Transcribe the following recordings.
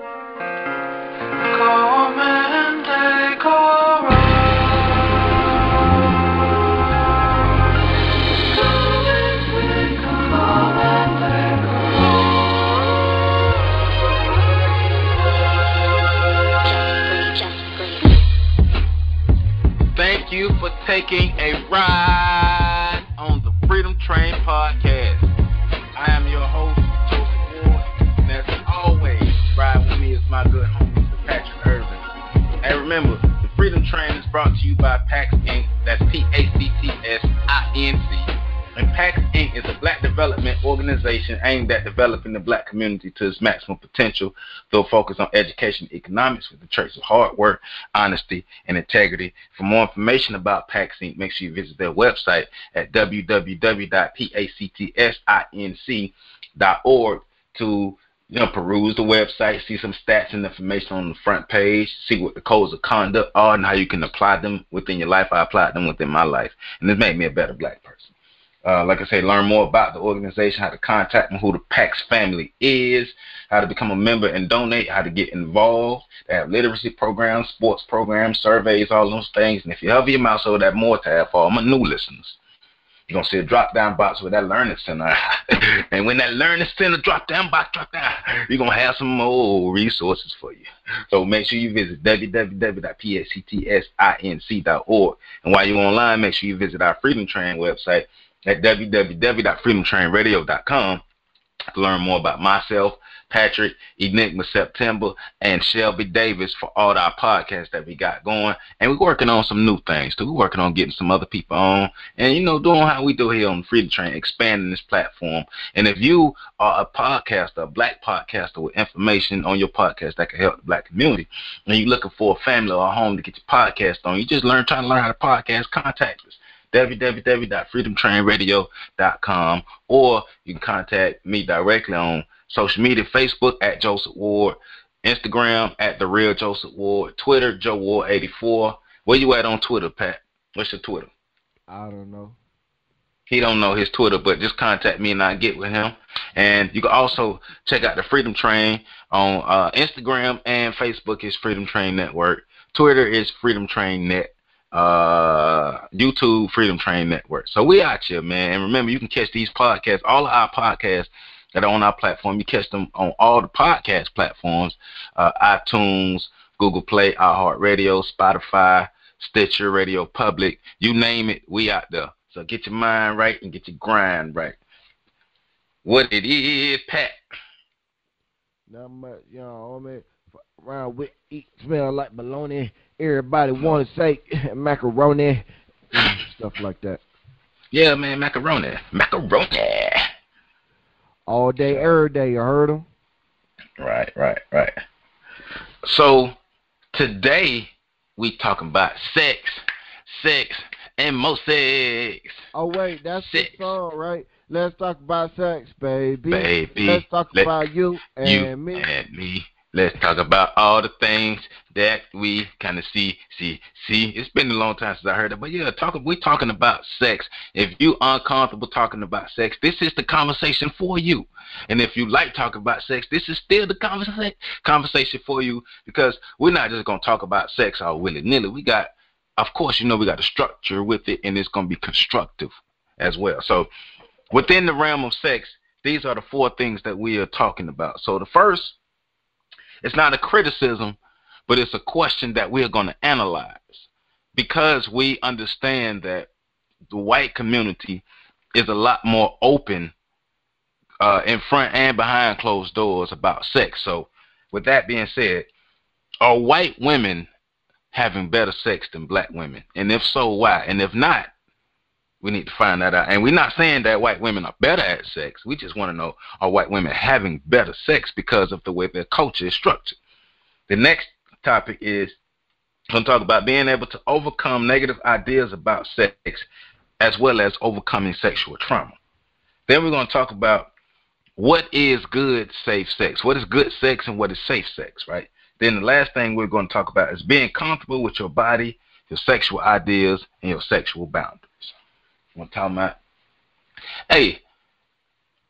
Come and take a Thank you for taking a ride on the Freedom Train podcast. I am your host, Joseph Ward, and as always, ride with me is my good homie, Mr. Patrick Irvin. And remember, the Freedom Train is brought to you by PAX Inc. That's PACTSINC. And PAX Inc. is a black development organization aimed at developing the black community to its maximum potential through a focus on education and economics with the traits of hard work, honesty, and integrity. For more information about PAX Inc., make sure you visit their website at www.pactsinc.org to peruse the website, see some stats and information on the front page, see what the codes of conduct are and how you can apply them within your life. I applied them within my life, and this made me a better black person. Like I say, learn more about the organization, how to contact them, who the PAX family is, how to become a member and donate, how to get involved. They have literacy programs, sports programs, surveys, all those things. And if you hover your mouse over that more tab for all my new listeners, you're going to see a drop-down box with that Learning Center. And when that Learning Center drop-down box drop down, you're going to have some more resources for you. So make sure you visit www.pactsinc.org. And while you're online, make sure you visit our Freedom Train website at www.freedomtrainradio.com to learn more about myself, Patrick, Enigma September, and Shelby Davis for all our podcasts that we got going. And we're working on some new things too. We're working on getting some other people on and, doing how we do here on the Freedom Train, expanding this platform. And if you are a podcaster, a black podcaster with information on your podcast that can help the black community, and you're looking for a family or a home to get your podcast on, you just trying to learn how to podcast, contact us. www.freedomtrainradio.com, or you can contact me directly on social media, Facebook at Joseph Ward, Instagram at The Real Joseph Ward, Twitter, Joe Ward 84. Where you at on Twitter, Pat? What's your Twitter? I don't know. He don't know his Twitter, but just contact me and I'll get with him. And you can also check out the Freedom Train on Instagram and Facebook is Freedom Train Network. Twitter is Freedom Train Net. YouTube Freedom Train Network. So we out here, man. And remember, you can catch these podcasts, all of our podcasts that are on our platform. You catch them on all the podcast platforms, iTunes, Google Play, iHeartRadio, Spotify, Stitcher, Radio Public. You name it, we out there. So get your mind right and get your grind right. What it is, Pat? Not much, homie. Around with eat, smell like bologna. Everybody want to say macaroni, stuff like that. Yeah, man, macaroni. All day, every day, you heard them? Right. So, today, we talking about sex, and more sex. Oh, wait, that's sex. the song, right? Let's talk about sex, baby. Baby. Let's talk about you and me. Let's talk about all the things that we kind of see. It's been a long time since I heard that, but yeah, we're talking about sex. If you uncomfortable talking about sex, this is the conversation for you. And if you like talking about sex, this is still the conversation for you, because we're not just going to talk about sex all willy-nilly. We got the structure with it, and it's going to be constructive as well. So within the realm of sex, these are the 4 things that we are talking about. So the first, it's not a criticism, but it's a question that we're going to analyze, because we understand that the white community is a lot more open in front and behind closed doors about sex. So with that being said, are white women having better sex than black women? And if so, why? And if not, we need to find that out. And we're not saying that white women are better at sex. We just want to know, are white women having better sex because of the way their culture is structured? The next topic is going to talk about being able to overcome negative ideas about sex, as well as overcoming sexual trauma. Then we're going to talk about what is good, safe sex. What is good sex and what is safe sex, right? Then the last thing we're going to talk about is being comfortable with your body, your sexual ideas, and your sexual boundaries. I'm talking about, hey,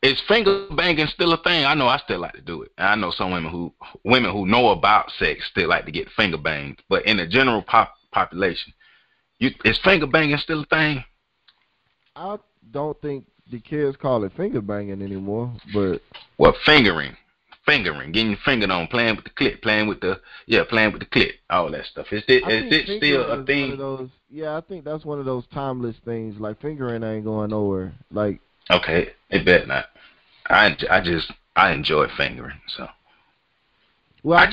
is finger banging still a thing? I know I still like to do it. I know some women who know about sex still like to get finger banged. But in the general population, is finger banging still a thing? I don't think the kids call it finger banging anymore, but well, fingering, getting your finger on, playing with the clit, playing with the clit, all that stuff. Is it still a thing? I think that's one of those timeless things. Like fingering ain't going nowhere. Like okay, it bet not. I enjoy fingering, so. Well,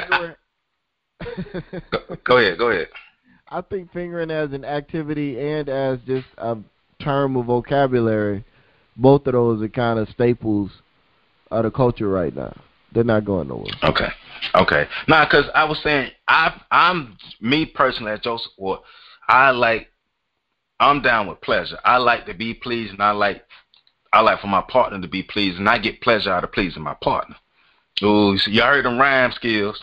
go ahead. I think fingering as an activity and as just a term of vocabulary, both of those are kind of staples of the culture right now. They're not going nowhere. Okay. Nah, because I was saying, I'm me personally as Joseph Ward. I'm down with pleasure. I like to be pleased, and I like for my partner to be pleased, and I get pleasure out of pleasing my partner. Ooh, so you heard them rhyme skills,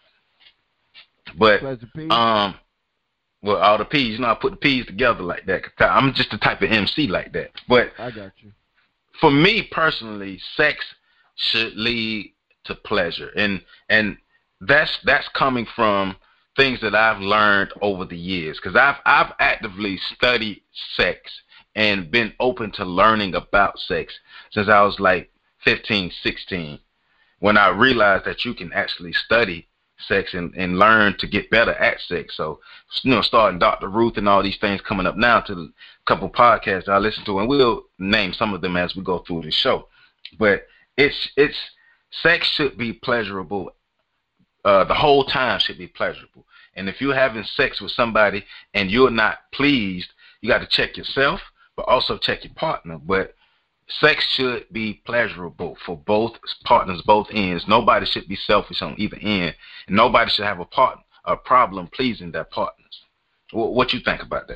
but well, all the P's, I put the P's together like that. I'm just the type of MC like that. But I got you. For me personally, sex should lead to pleasure, and that's coming from things that I've learned over the years, because I've actively studied sex and been open to learning about sex since I was like 15, 16, when I realized that you can actually study sex and learn to get better at sex. So, starting Dr. Ruth and all these things coming up now to a couple podcasts I listen to, and we'll name some of them as we go through the show. But it's sex should be pleasurable. The whole time should be pleasurable. And if you're having sex with somebody and you're not pleased, you got to check yourself, but also check your partner. But sex should be pleasurable for both partners, both ends. Nobody should be selfish on either end, and nobody should have a problem pleasing their partners. What you think about that?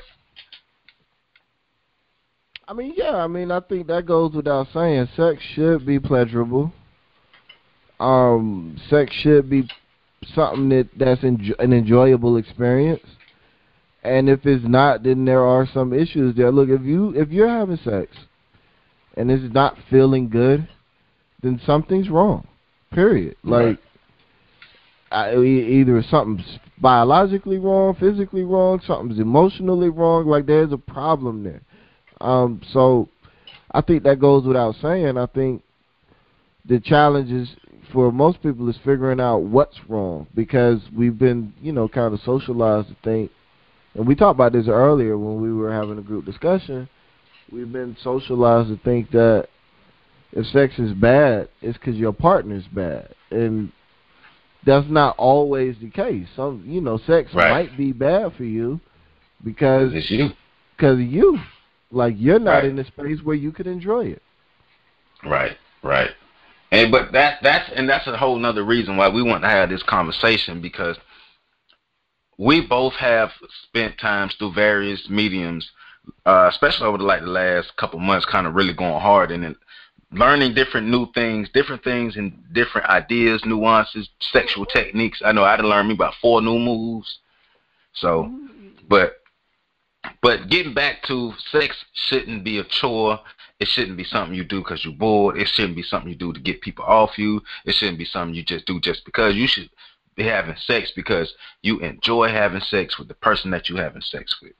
I think that goes without saying. Sex should be pleasurable. Sex should be something that's an enjoyable experience. And if it's not, then there are some issues there. Look, if you're having sex and it's not feeling good, then something's wrong. Period. Right. Either something's biologically wrong, physically wrong, something's emotionally wrong. Like there's a problem there. So I think that goes without saying. I think the challenge is for most people is figuring out what's wrong, because we've been, kind of socialized to think, and we talked about this earlier when we were having a group discussion. We've been socialized to think that if sex is bad, it's because your partner's bad, and that's not always the case. Some, sex might be bad for you because it's you. Because of you, like you're not Right. in a space where you could enjoy it. Right. But that's a whole nother reason why we want to have this conversation, because we both have spent times through various mediums, especially over the last couple months, kind of really going hard and learning different things and different ideas, nuances, sexual techniques. I know I had to learn me about 4 new moves. So, but getting back to sex shouldn't be a chore. It shouldn't be something you do because you're bored. It shouldn't be something you do to get people off you. It shouldn't be something you just do just because. You should be having sex because you enjoy having sex with the person that you're having sex with.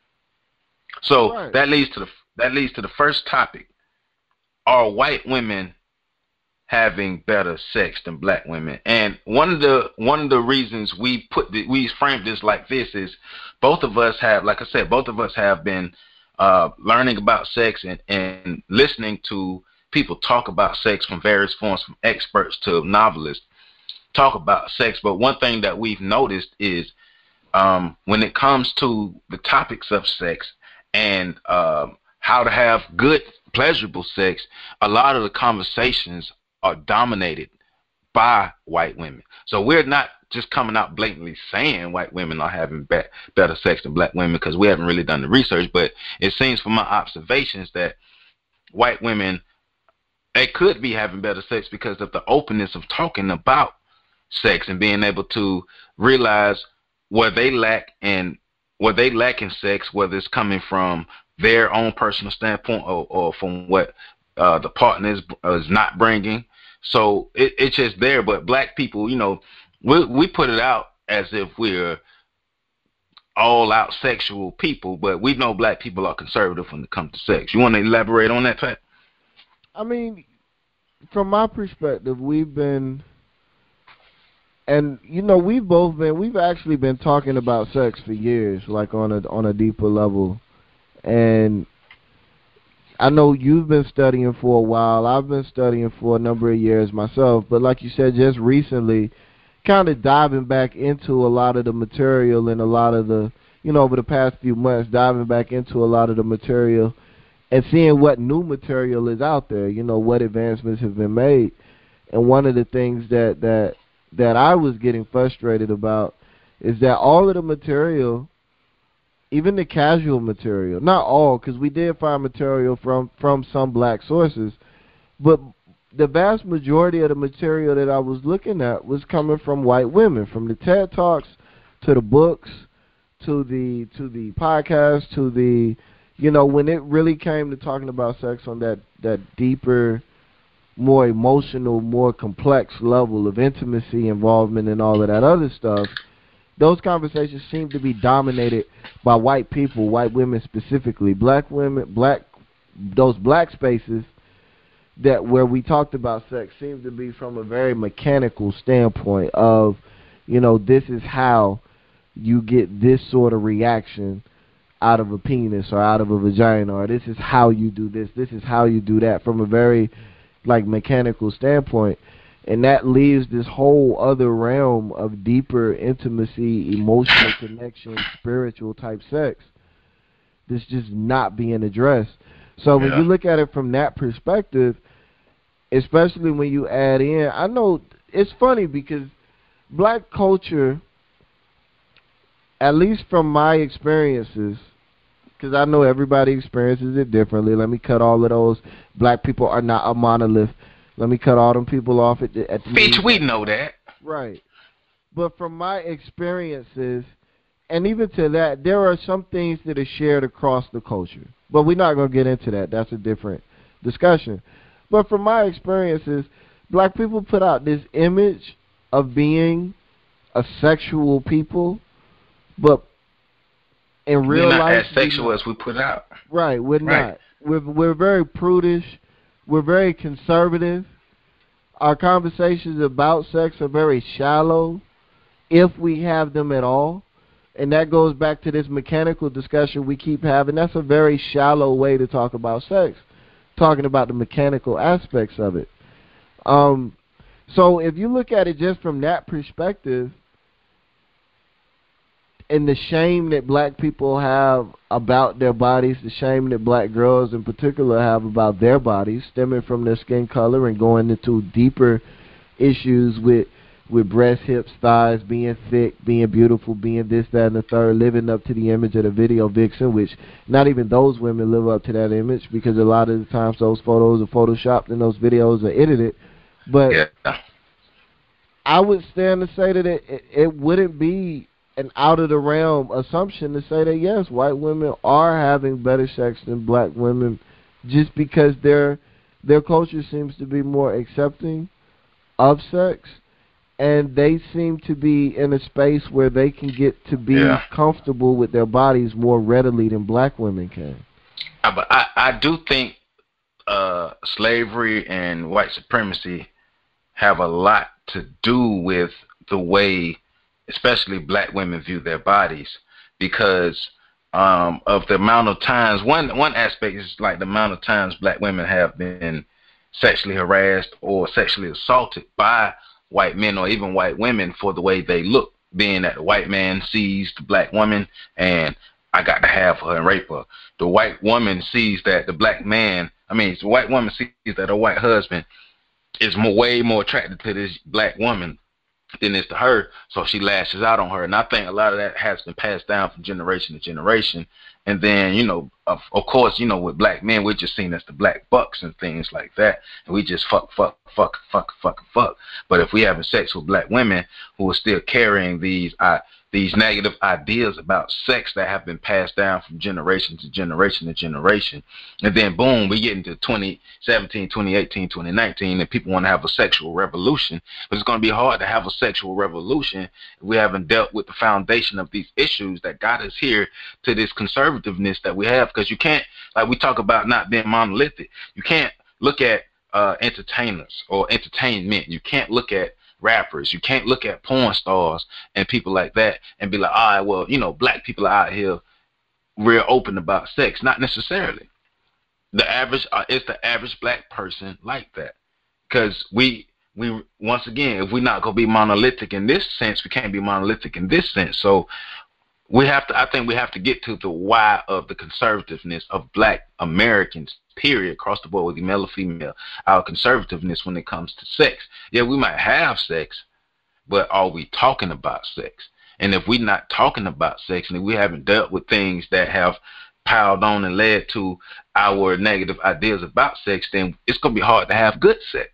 So Right. that leads to the first topic. Are white women having better sex than black women? And one of the reasons we framed this like this is both of us have, like I said, been learning about sex and listening to people talk about sex from various forms, from experts to novelists talk about sex. But one thing that we've noticed is when it comes to the topics of sex and how to have good, pleasurable sex, a lot of the conversations are dominated by white women. So we're not just coming out blatantly saying white women are having better sex than black women, because we haven't really done the research, but it seems from my observations that white women, they could be having better sex because of the openness of talking about sex and being able to realize where they lack in sex, whether it's coming from their own personal standpoint or from what the partner is not bringing. So it's just there. But black people, you know, we put it out as if we're all out sexual people, but we know black people are conservative when it comes to sex. You want to elaborate on that, Pat? I mean, from my perspective, we've been, and you know, we've actually been talking about sex for years, like on a deeper level. And I know you've been studying for a while. I've been studying for a number of years myself. But like you said, just recently, kind of diving back into a lot of the material and a lot of the, you know, over the past few months, diving back into a lot of the material and seeing what new material is out there, you know, what advancements have been made. And one of the things that I was getting frustrated about is that all of the material, even the casual material, not all, because we did find material from some black sources, but the vast majority of the material that I was looking at was coming from white women, from the TED Talks to the books to the podcast to the, you know, when it really came to talking about sex on that deeper, more emotional, more complex level of intimacy, involvement, and all of that other stuff, those conversations seem to be dominated by white people, white women specifically. Black women, those black spaces that where we talked about sex seem to be from a very mechanical standpoint of, you know, this is how you get this sort of reaction out of a penis or out of a vagina, or this is how you do this is how you do that, from a very like mechanical standpoint. And that leaves this whole other realm of deeper intimacy, emotional connection, spiritual type sex that's just not being addressed. So when you look at it from that perspective, especially when you add in, I know it's funny because black culture, at least from my experiences, because I know everybody experiences it differently. Let me cut all of those. Black people are not a monolith. Let me cut all them people off at the Bitch, we know that. Right. But from my experiences, and even to that, there are some things that are shared across the culture. But we're not going to get into that. That's a different discussion. But from my experiences, black people put out this image of being a sexual people, but in real life, we're not as sexual as we put out. Right, we're not. We're very prudish. We're very conservative. Our conversations about sex are very shallow, if we have them at all. And that goes back to this mechanical discussion we keep having. That's a very shallow way to talk about sex, talking about the mechanical aspects of it. So if you look at it just from that perspective, and the shame that black people have about their bodies, the shame that black girls in particular have about their bodies, stemming from their skin color and going into deeper issues with breasts, hips, thighs, being thick, being beautiful, being this, that, and the third, living up to the image of the video vixen, which not even those women live up to that image, because a lot of the times those photos are photoshopped and those videos are edited. But I would stand to say that it wouldn't be an out of the realm assumption to say that yes, white women are having better sex than black women, just because their culture seems to be more accepting of sex, and they seem to be in a space where they can get to be comfortable with their bodies more readily than black women can. But I do think slavery and white supremacy have a lot to do with the way especially black women view their bodies, because of the amount of times, one aspect is like the amount of times black women have been sexually harassed or sexually assaulted by white men or even white women for the way they look, being that the white man sees the black woman and I got to have her and rape her. The white woman sees that the black man, the white woman sees that her white husband is way more attracted to this black woman than is to her, so she lashes out on her. And I think a lot of that has been passed down from generation to generation. And then, of course, with black men, we're just seen as the black bucks and things like that. And we just fuck. But if we having sex with black women who are still carrying these these negative ideas about sex that have been passed down from generation to generation to generation. And then boom, we get into 2017, 2018, 2019, and people want to have a sexual revolution. But it's going to be hard to have a sexual revolution if we haven't dealt with the foundation of these issues that got us here to this conservativeness that we have. Because you can't, like we talk about not being monolithic, you can't look at entertainers or entertainment. You can't look at rappers. You can't look at porn stars and people like that and be like, all right, well, you know, black people are out here real open about sex. Not necessarily. The average is the average black person like that. Because we once again, if we're not gonna be monolithic in this sense, we can't be monolithic in this sense. So I think we have to get to the why of the conservativeness of black Americans, period, across the board, whether male or female, our conservativeness when it comes to sex. Yeah, we might have sex, but are we talking about sex? And if we're not talking about sex and if we haven't dealt with things that have piled on and led to our negative ideas about sex, then it's going to be hard to have good sex.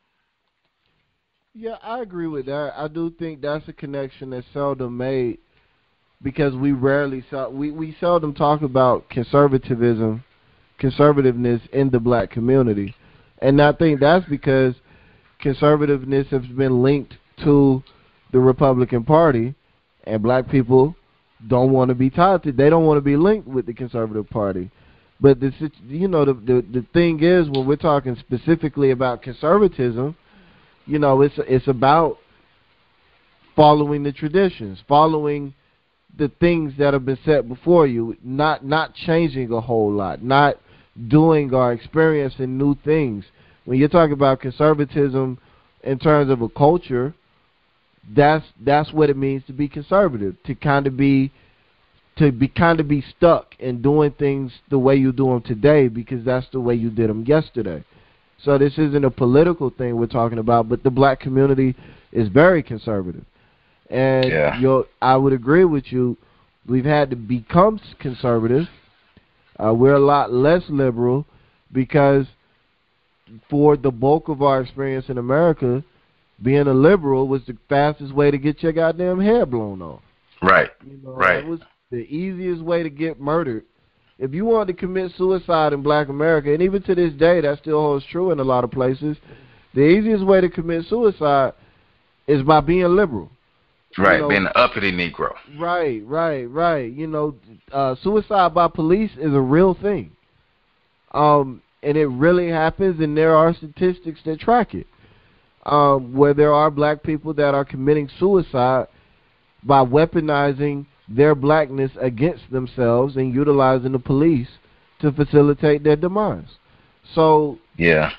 Yeah, I agree with that. I do think that's a connection that's seldom made because we seldom talk about conservativeness in the black community. And I think that's because conservativeness has been linked to the Republican Party, and black people don't want to be tied to, they don't want to be linked with the Conservative Party. But the thing is, when we're talking specifically about conservatism, you know, it's about following the traditions, following the things that have been set before you, not changing a whole lot, not doing or experiencing new things. When you're talking about conservatism in terms of a culture, that's what it means to be conservative, to kind of be stuck in doing things the way you do them today because that's the way you did them yesterday. So this isn't a political thing we're talking about, but the black community is very conservative. And yeah. I would agree with you. We've had to become conservative. We're a lot less liberal because for the bulk of our experience in America, being a liberal was the fastest way to get your goddamn hair blown off. Right. You know, right. It was the easiest way to get murdered. If you wanted to commit suicide in black America, and even to this day that still holds true in a lot of places, the easiest way to commit suicide is by being liberal. Right, you know, being an uppity Negro. Right. You know, suicide by police is a real thing. And it really happens, and there are statistics that track it. Where there are black people that are committing suicide by weaponizing their blackness against themselves and utilizing the police to facilitate their demise. So yeah,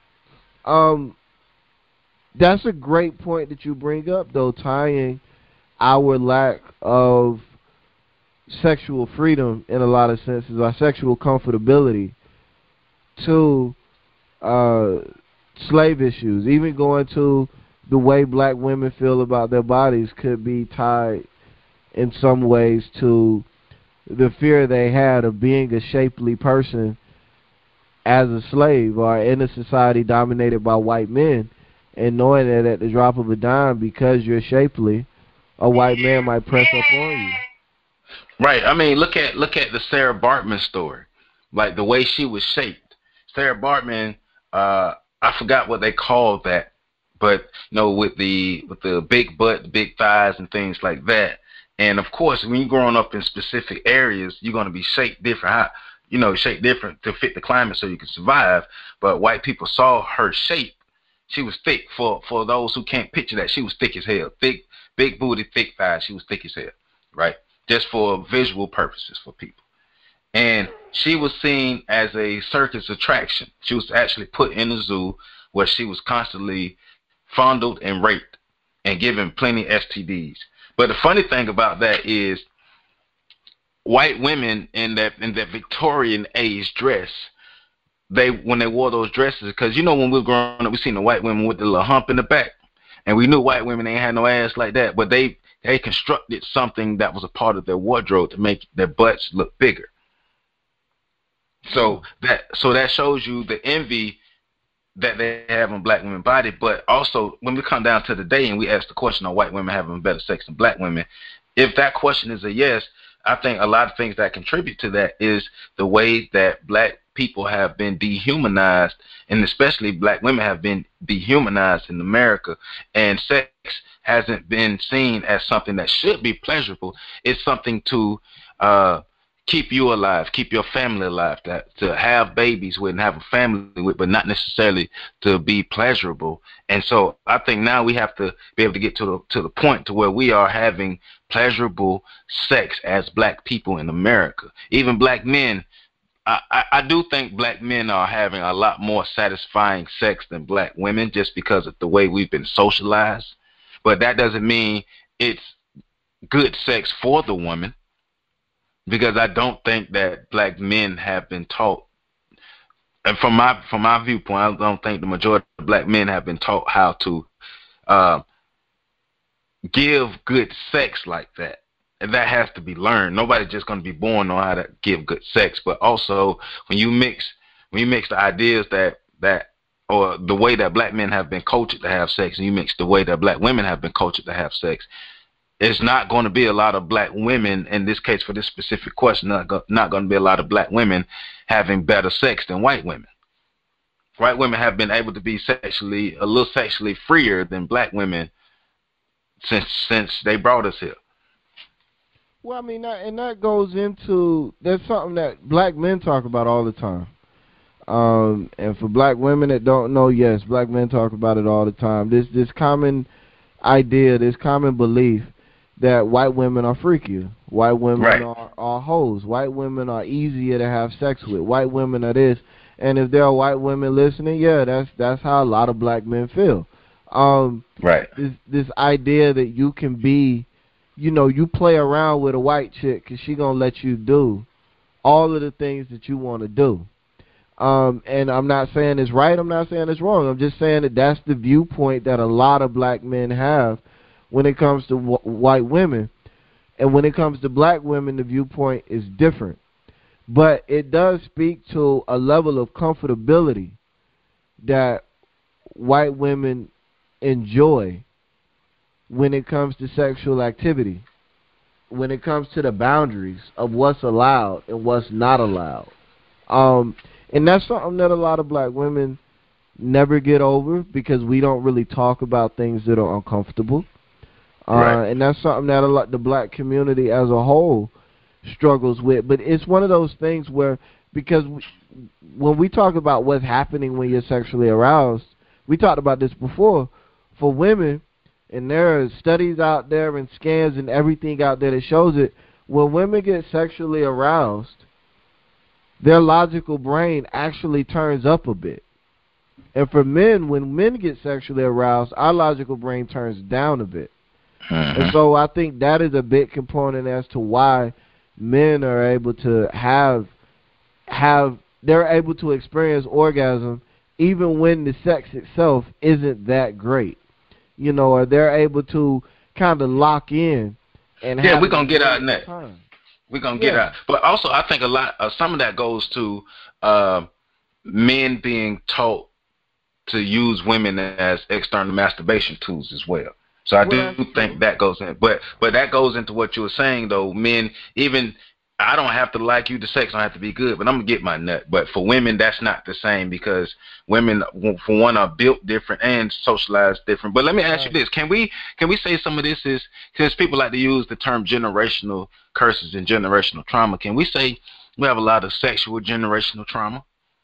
that's a great point that you bring up, though, tying our lack of sexual freedom in a lot of senses, our sexual comfortability, to slave issues. Even going to the way black women feel about their bodies could be tied in some ways to the fear they had of being a shapely person as a slave or in a society dominated by white men, and knowing that at the drop of a dime, because you're shapely, a white man might press up on you. Right. I mean, look at the Sarah Bartman story, like the way she was shaped. Sarah Bartman, I forgot what they called that, but you know, with the big butt, the big thighs, and things like that. And of course, when you're growing up in specific areas, you're going to be shaped different. Shaped different to fit the climate so you can survive. But white people saw her shape. She was thick. For those who can't picture that, she was thick as hell. Thick, big booty, thick thighs. She was thick as hell, right? Just for visual purposes for people. And she was seen as a circus attraction. She was actually put in a zoo where she was constantly fondled and raped and given plenty STDs. But the funny thing about that is white women in that Victorian age dress, when they wore those dresses, because you know when we were growing up, we seen the white women with the little hump in the back, and we knew white women ain't had no ass like that, but they constructed something that was a part of their wardrobe to make their butts look bigger. So that shows you the envy that they have on black women's body. But also, when we come down to the day and we ask the question, are white women having better sex than black women, if that question is a yes, I think a lot of things that contribute to that is the way that black people have been dehumanized, and especially black women have been dehumanized in America, and sex hasn't been seen as something that should be pleasurable. It's something to keep you alive, keep your family alive, to have babies with and have a family with, but not necessarily to be pleasurable. And so I think now we have to be able to get to the point to where we are having pleasurable sex as black people in America. Even black men, I do think black men are having a lot more satisfying sex than black women just because of the way we've been socialized. But that doesn't mean it's good sex for the woman, because I don't think that black men have been taught, and from my viewpoint, I don't think the majority of black men have been taught how to give good sex like that. And that has to be learned. Nobody's just going to be born on how to give good sex. But also, when you mix the ideas that or the way that black men have been cultured to have sex, and you mix the way that black women have been cultured to have sex, it's not going to be a lot of black women, in this case for this specific question, not going to be a lot of black women having better sex than white women. White women have been able to be a little sexually freer than black women since they brought us here. Well, I mean, that goes into, that's something that black men talk about all the time. And for black women that don't know, yes, black men talk about it all the time. This common idea, this common belief that white women are freakier. White women are hoes. White women are easier to have sex with. White women are this. And if there are white women listening, yeah, that's how a lot of black men feel. This idea that you can be, you play around with a white chick because she going to let you do all of the things that you want to do. And I'm not saying it's right. I'm not saying it's wrong. I'm just saying that that's the viewpoint that a lot of black men have when it comes to white women. And when it comes to black women, the viewpoint is different. But it does speak to a level of comfortability that white women enjoy when it comes to sexual activity, when it comes to the boundaries of what's allowed and what's not allowed. And that's something that a lot of black women never get over, because we don't really talk about things that are uncomfortable. And that's something that the black community as a whole struggles with. But it's one of those things where, because when we talk about what's happening when you're sexually aroused, we talked about this before, for women, and there are studies out there and scans and everything out there that shows it, when women get sexually aroused, their logical brain actually turns up a bit. And for men, when men get sexually aroused, our logical brain turns down a bit. And so I think that is a big component as to why men are able to they're able to experience orgasm even when the sex itself isn't that great. Or they're able to kind of lock in and have we're going to get out in that. We're going to get out. But also, I think some of that goes to men being taught to use women as external masturbation tools as well. So I do think that goes in. But that goes into what you were saying, though. Men, even, I don't have to like you, the sex don't have to be good, but I'm going to get my nut. But for women, that's not the same, because women, for one, are built different and socialized different. But let me ask you this. Can we say some of this is, because people like to use the term generational curses and generational trauma, can we say we have a lot of sexual generational trauma?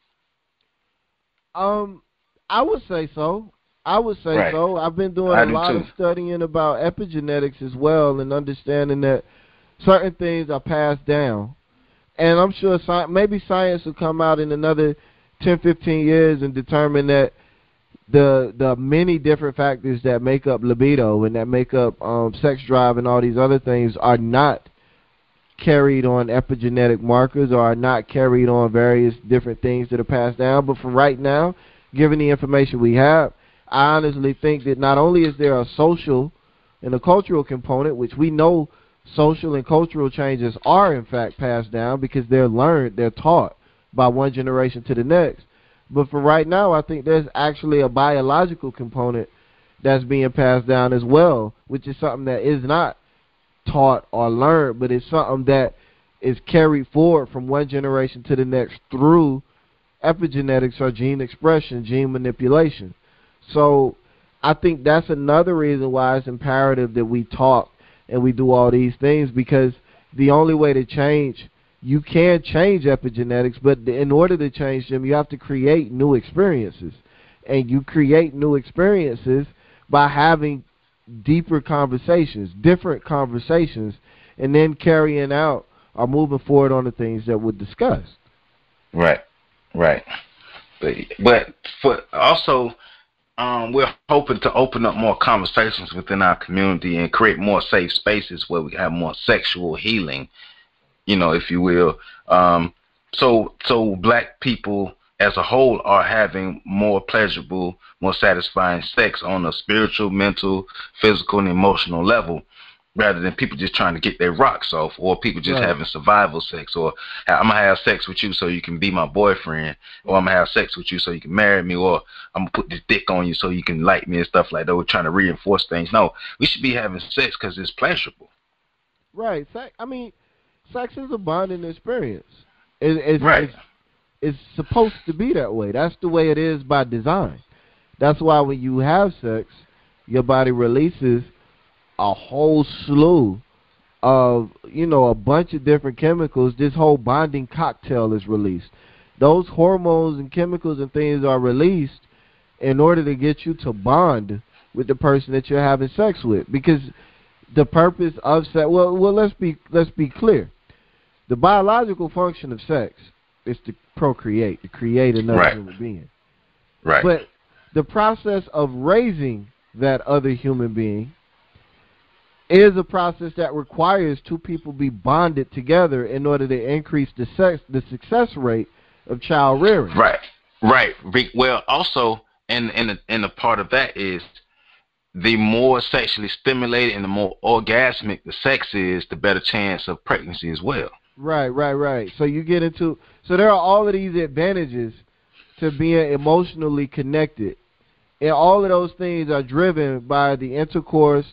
I would say so. So. I've been doing a lot of studying about epigenetics as well, and understanding that certain things are passed down. And I'm sure maybe science will come out in another 10, 15 years and determine that the many different factors that make up libido and that make up sex drive and all these other things are not carried on epigenetic markers, or are not carried on various different things that are passed down. But for right now, given the information we have, I honestly think that not only is there a social and a cultural component, which we know social and cultural changes are in fact passed down because they're learned, they're taught by one generation to the next. But for right now, I think there's actually a biological component that's being passed down as well, which is something that is not taught or learned, but it's something that is carried forward from one generation to the next through epigenetics or gene expression, gene manipulation. So I think that's another reason why it's imperative that we talk and we do all these things, because the only way to change, you can change epigenetics, but in order to change them, you have to create new experiences. And you create new experiences by having deeper conversations, different conversations, and then carrying out or moving forward on the things that were discussed. Right. But for also, we're hoping to open up more conversations within our community and create more safe spaces where we have more sexual healing, if you will. So black people as a whole are having more pleasurable, more satisfying sex on a spiritual, mental, physical, and emotional level, rather than people just trying to get their rocks off, or people just having survival sex, or I'm going to have sex with you so you can be my boyfriend, or I'm going to have sex with you so you can marry me, or I'm going to put this dick on you so you can like me and stuff like that. We're trying to reinforce things. No, we should be having sex because it's pleasurable. Right. Sex is a bonding experience. It's supposed to be that way. That's the way it is by design. That's why when you have sex, your body releases a whole slew of, a bunch of different chemicals. This whole bonding cocktail is released. Those hormones and chemicals and things are released in order to get you to bond with the person that you're having sex with. Because the purpose of sex, well, let's be clear. The biological function of sex is to procreate, to create another human being. Right. But the process of raising that other human being is a process that requires two people be bonded together in order to increase the success rate of child rearing. Right. Well, also, and a part of that is the more sexually stimulated and the more orgasmic the sex is, the better chance of pregnancy as well. Right. So there are all of these advantages to being emotionally connected. And all of those things are driven by the intimacy,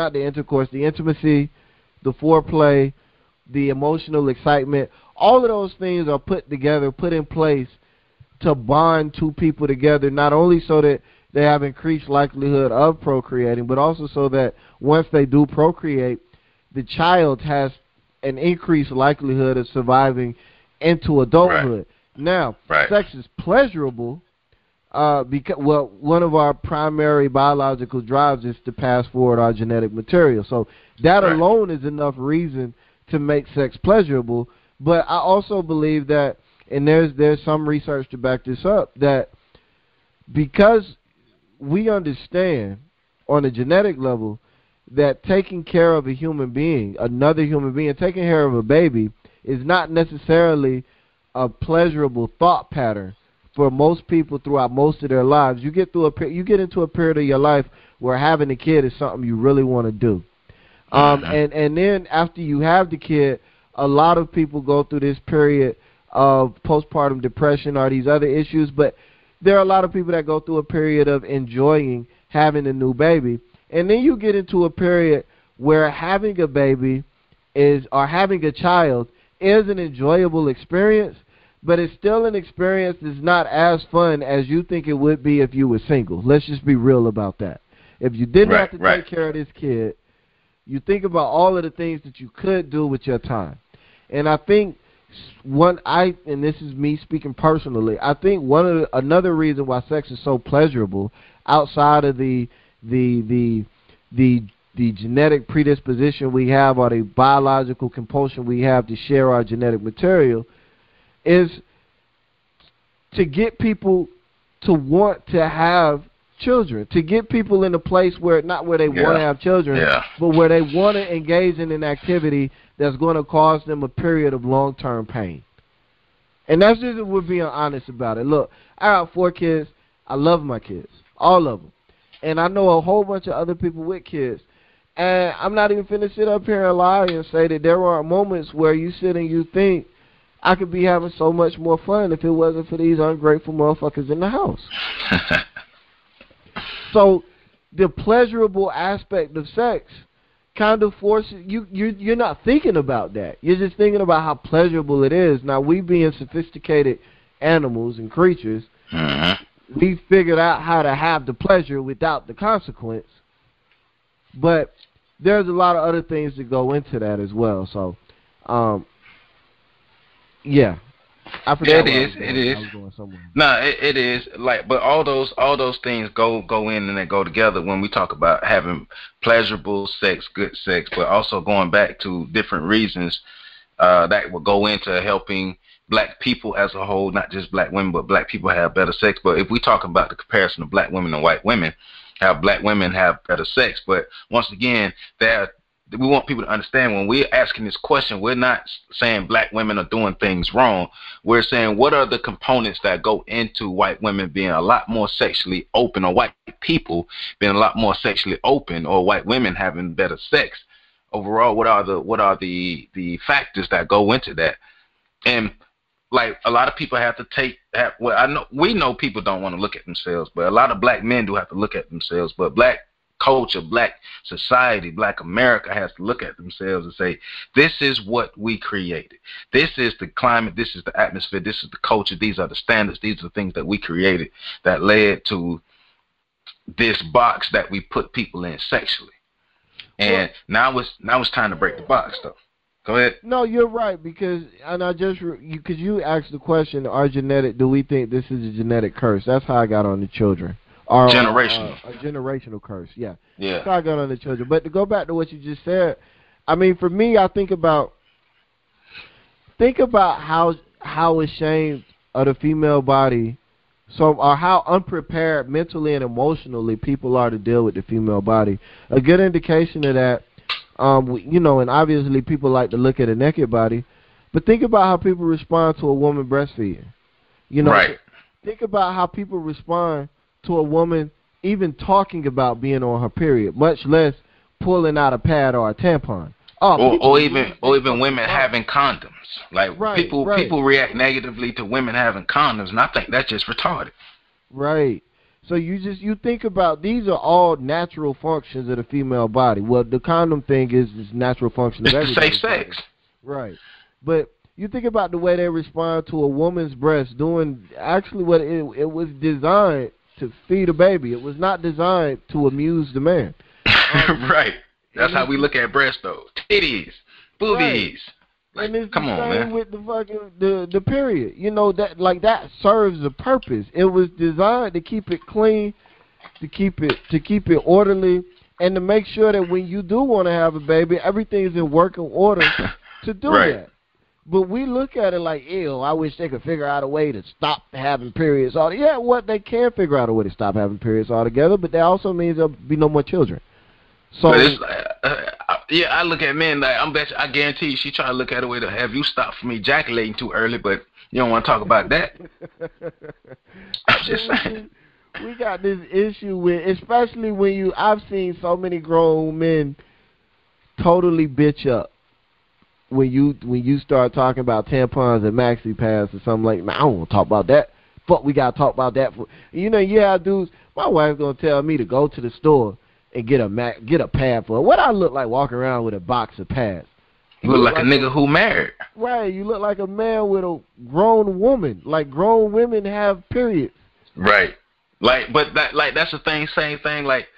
the foreplay, the emotional excitement. All of those things are put in place to bond two people together, not only so that they have increased likelihood of procreating, but also so that once they do procreate, the child has an increased likelihood of surviving into adulthood. Now, sex is pleasurable because, one of our primary biological drives is to pass forward our genetic material. So that alone is enough reason to make sex pleasurable. But I also believe that, and there's some research to back this up, that because we understand on a genetic level that taking care of a human being, another human being, taking care of a baby is not necessarily a pleasurable thought pattern for most people throughout most of their lives. You get into a period of your life where having a kid is something you really want to do. And then after you have the kid, a lot of people go through this period of postpartum depression or these other issues, but there are a lot of people that go through a period of enjoying having a new baby. And then you get into a period where having a baby or having a child is an enjoyable experience, but it's still an experience that's not as fun as you think it would be if you were single. Let's just be real about that. If you didn't have to take care of this kid, you think about all of the things that you could do with your time. And I think and this is me speaking personally, I think another reason why sex is so pleasurable outside of the genetic predisposition we have or the biological compulsion we have to share our genetic material is to get people to want to have children, to get people in a place where not where they want to have children, but where they want to engage in an activity that's going to cause them a period of long-term pain. And that's just if we're being honest about it. Look, I got 4 kids. I love my kids, all of them. And I know a whole bunch of other people with kids. And I'm not even finna sit up here and lie and say that there are moments where you sit and you think, I could be having so much more fun if it wasn't for these ungrateful motherfuckers in the house. So the pleasurable aspect of sex kind of forces you're not thinking about that. You're just thinking about how pleasurable it is. Now, we being sophisticated animals and creatures, we figured out how to have the pleasure without the consequence. But there's a lot of other things that go into that as well. So, yeah. I forgot. It is. No, it is. Like, but all those things go in and they go together when we talk about having pleasurable sex, good sex, but also going back to different reasons that will go into helping black people as a whole, not just black women, but black people have better sex. But if we talk about the comparison of black women and white women, how black women have better sex. But once again, we want people to understand when we're asking this question, we're not saying black women are doing things wrong. We're saying what are the components that go into white women being a lot more sexually open, or white people being a lot more sexually open, or white women having better sex overall. What are the factors that go into that? And like a lot of people have to we know people don't want to look at themselves, but a lot of black men do have to look at themselves. But black culture, black society, black America has to look at themselves and say, this is what we created. This is the climate, this is the atmosphere, this is the culture, these are the standards, these are the things that we created that led to this box that we put people in sexually. And now it's time to break the box, though. Go ahead. No, you're right, because you asked the question, do we think this is a genetic curse? That's how I got on the children. Or generational. A generational curse, yeah. Yeah. That's how I got on the children. But to go back to what you just said, I mean, for me, I think about how ashamed of the female body, or how unprepared mentally and emotionally people are to deal with the female body. A good indication of that, and obviously people like to look at a naked body, but think about how people respond to a woman breastfeeding. Right. Think about how people respond to a woman even talking about being on her period, much less pulling out a pad or a tampon. Or even women having condoms. Like people react negatively to women having condoms, and I think that's just retarded. Right. So you think about, these are all natural functions of the female body. Well, the condom thing is natural function of everybody's safe sex. Right. But you think about the way they respond to a woman's breast doing actually what it was designed to feed a baby. It was not designed to amuse the man. Right. That's how we look at breasts, though. Titties, boobies. Right. And it's come the on, same man. with the fucking the period. That serves a purpose. It was designed to keep it clean, to keep it orderly, and to make sure that when you do want to have a baby, everything's in working order to do that. But we look at it like, ew, I wish they could figure out a way to stop having periods altogether. Yeah, they can figure out a way to stop having periods altogether, but that also means there'll be no more children. So, but it's I look at men like, I guarantee you she try to look at a way to have you stop from ejaculating too early, but you don't want to talk about that. I'm just saying. We got this issue with, especially when I've seen so many grown men totally bitch up when you start talking about tampons and maxi pads or something like, man, I don't want to talk about that. But we got to talk about that. You have dudes, my wife's going to tell me to go to the store and get a pad for her. What I look like walking around with a box of pads? You look like a nigga who married. Right, you look like a man with a grown woman. Like, grown women have periods. Right. But that's the thing, same thing, like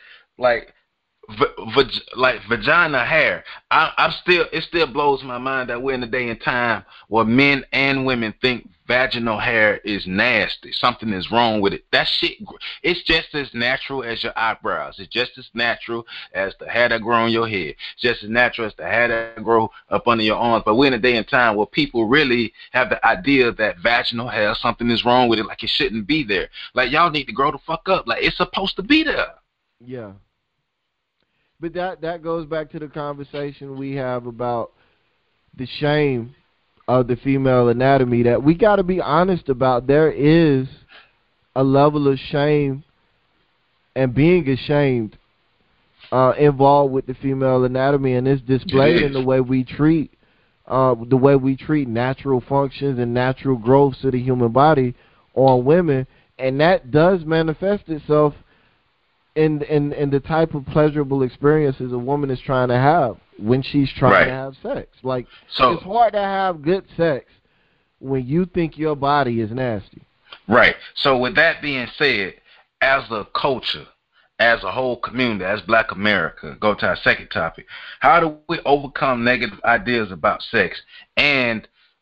vagina hair. It still blows my mind that we're in a day and time where men and women think vaginal hair is nasty. Something is wrong with it. That shit, it's just as natural as your eyebrows. It's just as natural as the hair that grow on your head. It's just as natural as the hair that grow up under your arms. But we're in a day and time where people really have the idea that vaginal hair, something is wrong with it, like it shouldn't be there. Like, y'all need to grow the fuck up. Like, it's supposed to be there. Yeah. But that goes back to the conversation we have about the shame of the female anatomy that we got to be honest about. There is a level of shame and being ashamed involved with the female anatomy, and it's displayed in the way we treat natural functions and natural growths of the human body on women, and that does manifest itself in the type of pleasurable experiences a woman is trying to have when she's trying to have sex. Like, so it's hard to have good sex when you think your body is nasty. Right. So with that being said, as a culture, as a whole community, as Black America, go to our second topic. How do we overcome negative ideas about sex, and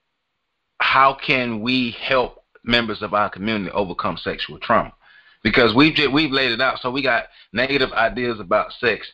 how can we help members of our community overcome sexual trauma? Because we've laid it out. So we got negative ideas about sex.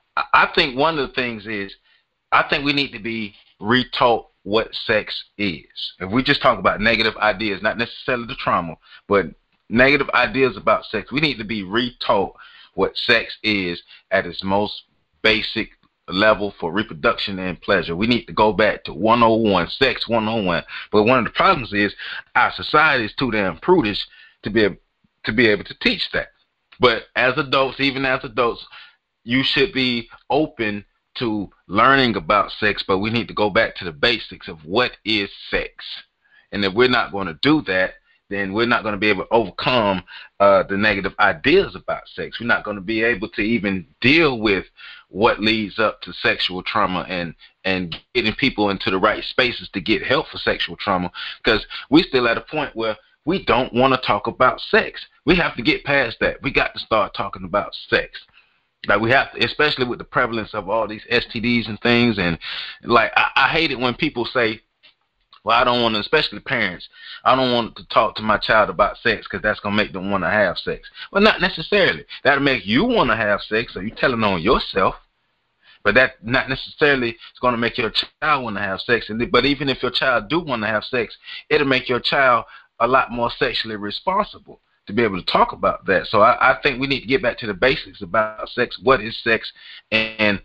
I think one of the things is, I think we need to be retaught what sex is. If we just talk about negative ideas, not necessarily the trauma, but negative ideas about sex, we need to be retaught what sex is at its most basic level for reproduction and pleasure. We need to go back to 101, sex 101. But one of the problems is our society is too damn prudish to be able to teach that. But as adults, even as adults, you should be open to learning about sex, but we need to go back to the basics of what is sex. And if we're not going to do that, then we're not going to be able to overcome the negative ideas about sex. We're not going to be able to even deal with what leads up to sexual trauma and getting people into the right spaces to get help for sexual trauma, because we're still at a point where we don't want to talk about sex. We have to get past that. We got to start talking about sex. Like, we have to, especially with the prevalence of all these STDs and things. And like, I hate it when people say, well, I don't want to, especially parents, I don't want to talk to my child about sex because that's going to make them want to have sex. Well, not necessarily. That'll make you want to have sex, so you're telling on yourself. But that not necessarily is going to make your child want to have sex. But even if your child do want to have sex, it'll make your child a lot more sexually responsible to be able to talk about that. So I think we need to get back to the basics about sex. What is sex? And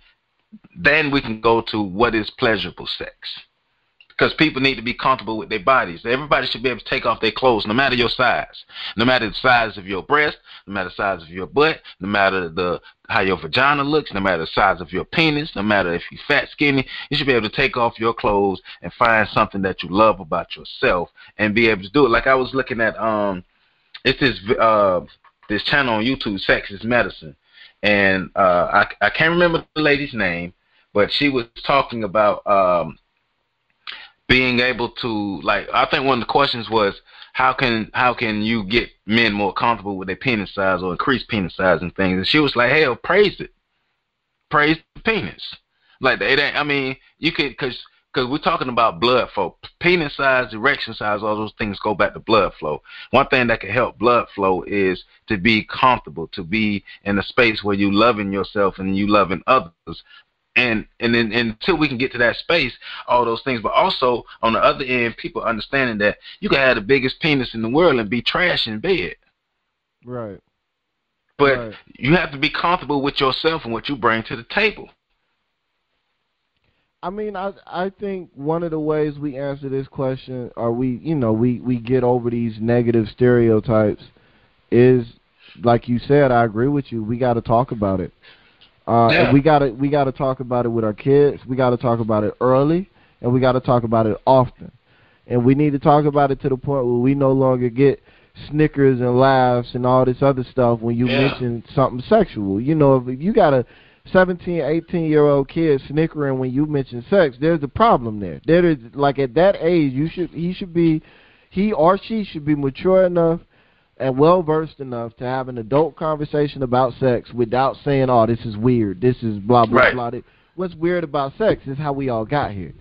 then we can go to what is pleasurable sex. Because people need to be comfortable with their bodies. Everybody should be able to take off their clothes, no matter your size. No matter the size of your breast, no matter the size of your butt, no matter how your vagina looks, no matter the size of your penis, no matter if you're fat, skinny, you should be able to take off your clothes and find something that you love about yourself and be able to do it. Like, I was looking at, it's this channel on YouTube, Sex is Medicine. And I can't remember the lady's name, but she was talking about being able to, like, I think one of the questions was, how can you get men more comfortable with their penis size or increase penis size and things? And she was like, hell, praise it. Praise the penis. Like, it ain't, I mean, you could, because we're talking about blood flow. Penis size, erection size, all those things go back to blood flow. One thing that can help blood flow is to be comfortable, to be in a space where you loving yourself and you loving others. And then until we can get to that space, all those things. But also, on the other end, people understanding that you can have the biggest penis in the world and be trash in bed. Right. But right. You have to be comfortable with yourself and what you bring to the table. I mean, I think one of the ways we answer this question, or we get over these negative stereotypes, is, like you said, I agree with you, we got to talk about it. And we gotta talk about it with our kids. We gotta talk about it early, and we gotta talk about it often. And we need to talk about it to the point where we no longer get snickers and laughs and all this other stuff when you mention something sexual. You know, if you got a 17, 18-year-old kid snickering when you mention sex, there's a problem there. There is, like, at that age, he or she should be mature enough and well-versed enough to have an adult conversation about sex without saying, oh, this is weird, this is blah, blah, blah. What's weird about sex is how we all got here.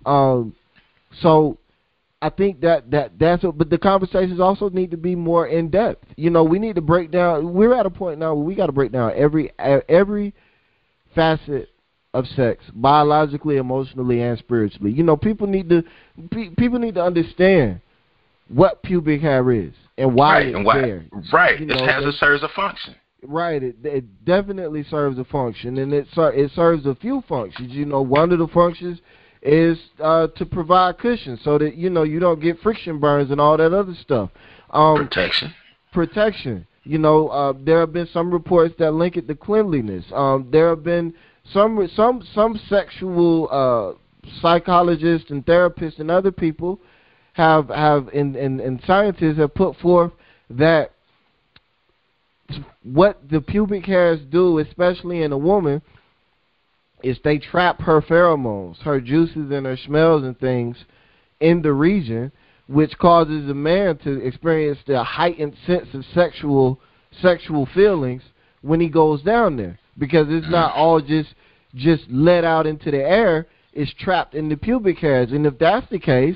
So I think that's but the conversations also need to be more in-depth. You know, we need to break down, we're at a point now where we got to break down every facet of sex, biologically, emotionally, and spiritually. You know, people need to understand what pubic hair is and why it's there. Right. You know, it serves a function. Right. It definitely serves a function, and it serves a few functions. You know, one of the functions is to provide cushion so that, you know, you don't get friction burns and all that other stuff. Protection. You know, there have been some reports that link it to cleanliness. There have been some sexual psychologists and therapists and other people and scientists have put forth that what the pubic hairs do, especially in a woman, is they trap her pheromones, her juices and her smells and things in the region, which causes a man to experience the heightened sense of sexual feelings when he goes down there, because it's not all just let out into the air. It's trapped in the pubic hairs, and if that's the case,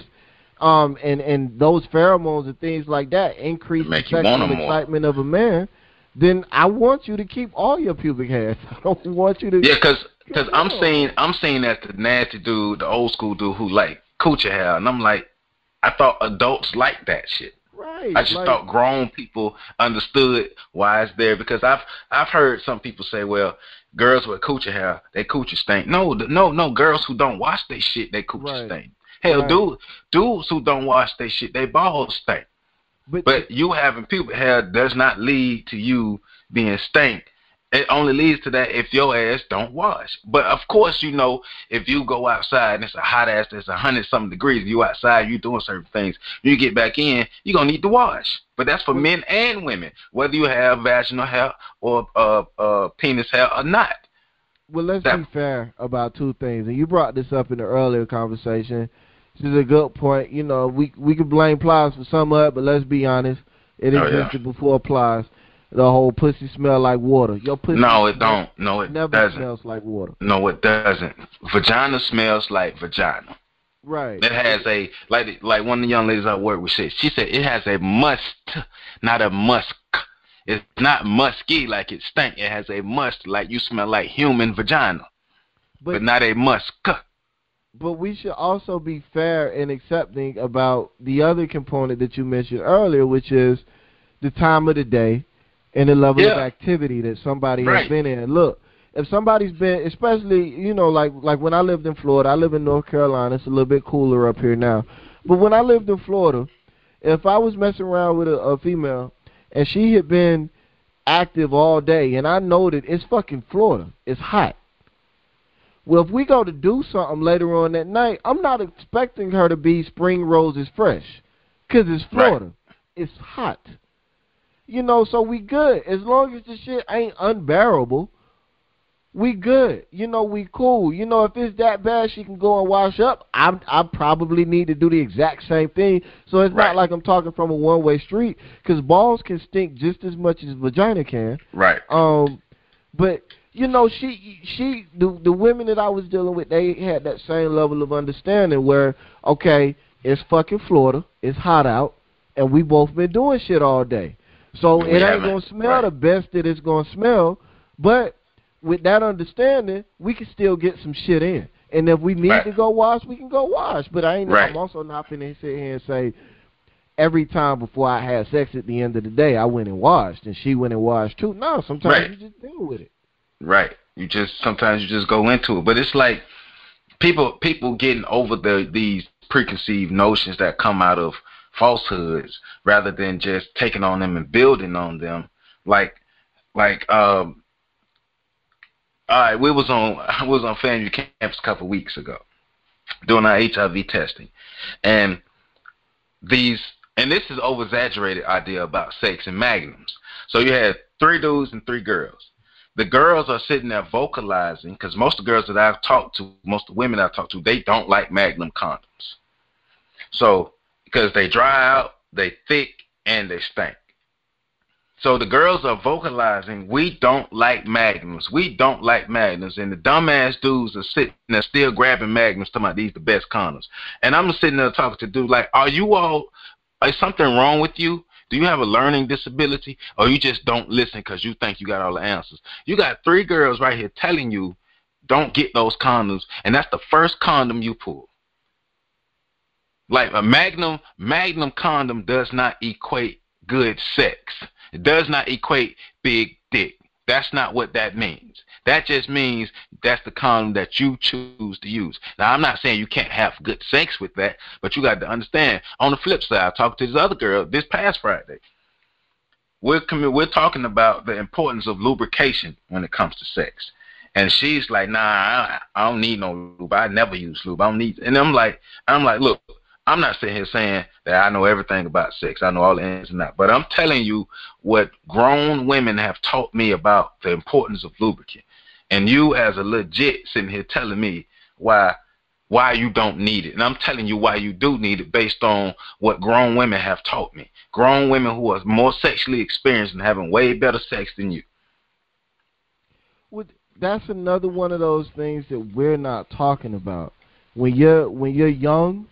and those pheromones and things like that increase the sexual excitement of a man, then I want you to keep all your pubic hairs. I don't want you to. Yeah, because I'm saying that the nasty dude, the old school dude who like coochie hair, and I'm like, I thought adults like that shit. Right. I just thought grown people understood why it's there, because I've heard some people say, well, girls with coochie hair, they coochie stink. No, girls who don't wash their shit, they coochie stink. Hell, dudes who don't wash their shit, they balls stink. But you having pubic hair does not lead to you being stink. It only leads to that if your ass don't wash. But of course, you know, if you go outside and it's a hot ass, it's 100-something degrees, you outside, you doing certain things, you get back in, you're going to need to wash. But that's for men and women, whether you have vaginal hair or penis hair or not. Well, let's be fair about two things. And you brought this up in the earlier conversation. This is a good point. You know, we can blame Plies for some of it, but let's be honest. It existed before Plies. The whole pussy smell like water. Your pussy No, it don't. No, it never doesn't. smells like water. No, it doesn't. Vagina smells like vagina. Right. It has a, like one of the young ladies I work with said, she said it has a must, not a musk. It's not musky like it stink. It has a must like you smell like human vagina, but not a musk. But we should also be fair and accepting about the other component that you mentioned earlier, which is the time of the day and the level of activity that somebody has been in. Look, if somebody's been, especially, you know, like when I lived in Florida, I live in North Carolina, it's a little bit cooler up here now. But when I lived in Florida, if I was messing around with a female and she had been active all day, and I know that it's fucking Florida, it's hot. Well, if we go to do something later on that night, I'm not expecting her to be spring roses fresh, because it's Florida. It's hot. You know, so we good. As long as the shit ain't unbearable, we good. You know, we cool. You know, if it's that bad she can go and wash up, I probably need to do the exact same thing. So it's not like I'm talking from a one-way street, because balls can stink just as much as vagina can. Right. But, you know, the women that I was dealing with, they had that same level of understanding where, okay, it's fucking Florida, it's hot out, and we both been doing shit all day. So it ain't going to smell the best that it's going to smell, but with that understanding, we can still get some shit in. And if we need to go wash, we can go wash. But I'm also not finna sit here and say every time before I had sex at the end of the day, I went and washed, and she went and washed too. No, sometimes you just deal with it. Right. Sometimes you just go into it. But it's like people getting over these preconceived notions that come out of falsehoods rather than just taking on them and building on them. All right, I was on FAMU campus a couple of weeks ago doing our HIV testing, and this is over-exaggerated idea about sex and magnums. So you had 3 dudes and 3 girls. The girls are sitting there vocalizing, because most of the girls that I've talked to, most of the women I've talked to, they don't like Magnum condoms. So, because they dry out, they thick, and they stink. So the girls are vocalizing, we don't like Magnums. We don't like Magnums. And the dumbass dudes are sitting there still grabbing Magnums, talking about these the best condoms. And I'm sitting there talking to dudes like, is something wrong with you? Do you have a learning disability? Or you just don't listen because you think you got all the answers? You got 3 girls right here telling you, don't get those condoms. And that's the first condom you pull. Like a Magnum condom does not equate good sex. It does not equate big dick. That's not what that means. That just means that's the condom that you choose to use. Now, I'm not saying you can't have good sex with that, but you got to understand, on the flip side, I talked to this other girl this past Friday. We're talking about the importance of lubrication when it comes to sex. And she's like, nah, I don't need no lube. I never use lube. I don't need. And I'm like, look, I'm not sitting here saying that I know everything about sex. I know all the ins and outs. But I'm telling you what grown women have taught me about the importance of lubricant. And you as a legit sitting here telling me why you don't need it. And I'm telling you why you do need it based on what grown women have taught me. Grown women who are more sexually experienced and having way better sex than you. That's another one of those things that we're not talking about. When you're young,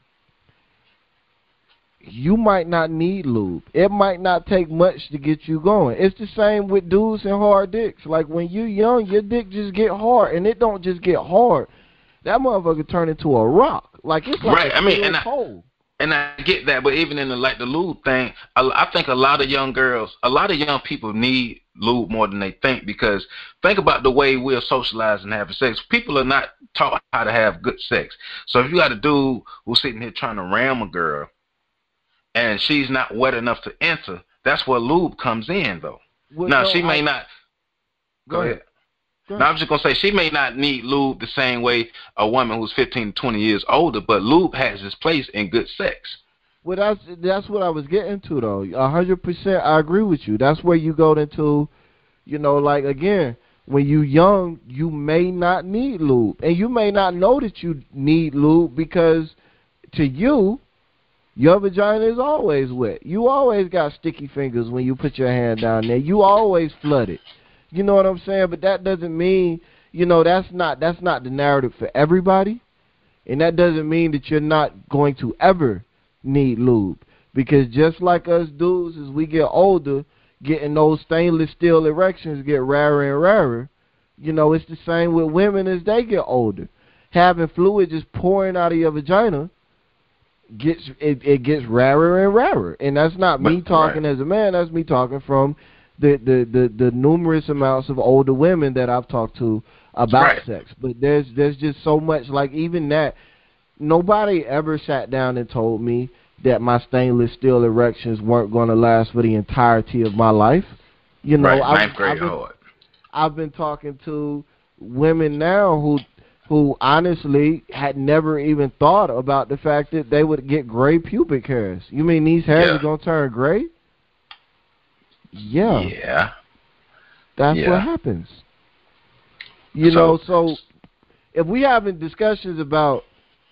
you might not need lube. It might not take much to get you going. It's the same with dudes and hard dicks. Like when you're young, your dick just get hard, and it don't just get hard. That motherfucker turn into a rock. Like it's like right. cold. And I get that, but even in the lube thing, I think a lot of young people need lube more than they think, because think about the way we're socialized and having sex. People are not taught how to have good sex. So if you got a dude who's sitting here trying to ram a girl and she's not wet enough to enter, that's where lube comes in, though. Well, now, no, she may not. Go ahead. Now, I'm just going to say she may not need lube the same way a woman who's 15 to 20 years older, but lube has its place in good sex. Well, that's what I was getting to, though. 100%, I agree with you. That's where you go into, like, again, when you're young, you may not need lube. And you may not know that you need lube because to you, your vagina is always wet. You always got sticky fingers when you put your hand down there. You always flooded. You know what I'm saying? But that doesn't mean, that's not the narrative for everybody. And that doesn't mean that you're not going to ever need lube. Because just like us dudes, as we get older, getting those stainless steel erections get rarer and rarer. It's the same with women as they get older. Having fluid just pouring out of your vagina gets rarer and rarer. And that's not me talking as a man. That's me talking from the numerous amounts of older women that I've talked to about sex. But there's just so much, like even that, nobody ever sat down and told me that my stainless steel erections weren't going to last for the entirety of my life. I've been talking to women now who honestly had never even thought about the fact that they would get gray pubic hairs. You mean these hairs are going to turn gray? Yeah. That's what happens. So if we having discussions about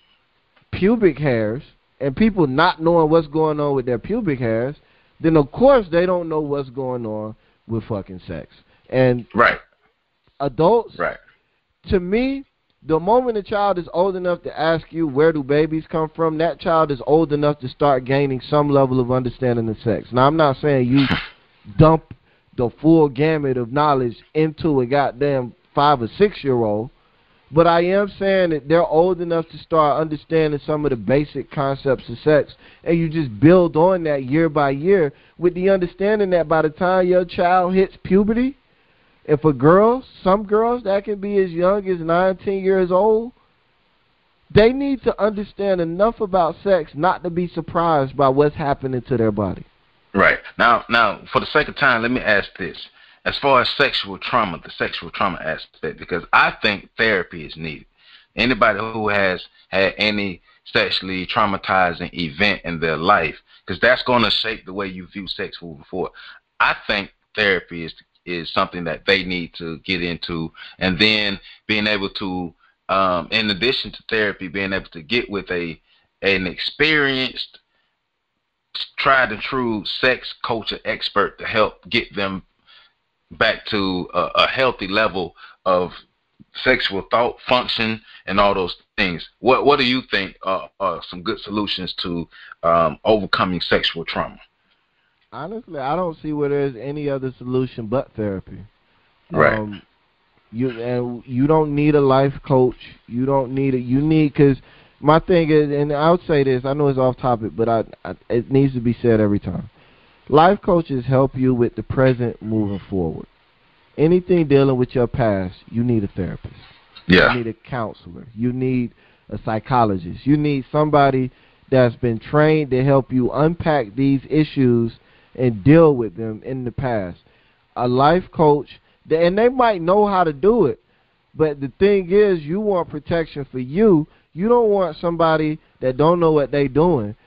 pubic hairs and people not knowing what's going on with their pubic hairs, then of course they don't know what's going on with fucking sex. And adults, to me, the moment a child is old enough to ask you where do babies come from, that child is old enough to start gaining some level of understanding of sex. Now, I'm not saying you dump the full gamut of knowledge into a goddamn 5 or 6 year old, but I am saying that they're old enough to start understanding some of the basic concepts of sex, and you just build on that year by year with the understanding that by the time your child hits puberty, and for girls, some girls that can be as young as 9, 10 years old, they need to understand enough about sex not to be surprised by what's happening to their body. Right. Now, for the sake of time, let me ask this. As far as sexual trauma, the sexual trauma aspect, because I think therapy is needed. Anybody who has had any sexually traumatizing event in their life, because that's going to shape the way you view sex moving forward. I think therapy is something that they need to get into, and then being able to, in addition to therapy, being able to get with an experienced, tried and true sex culture expert to help get them back to a healthy level of sexual thought, function, and all those things. What do you think are some good solutions to overcoming sexual trauma? Honestly, I don't see where there's any other solution but therapy. Right. You don't need a life coach. You don't need it. You need, because my thing is, and I would say this, I know it's off topic, but it needs to be said every time. Life coaches help you with the present moving forward. Anything dealing with your past, you need a therapist. Yeah. You need a counselor. You need a psychologist. You need somebody that's been trained to help you unpack these issues and deal with them in the past. A life coach, and they might know how to do it, but the thing is, you want protection for you. You don't want somebody that don't know what they're doing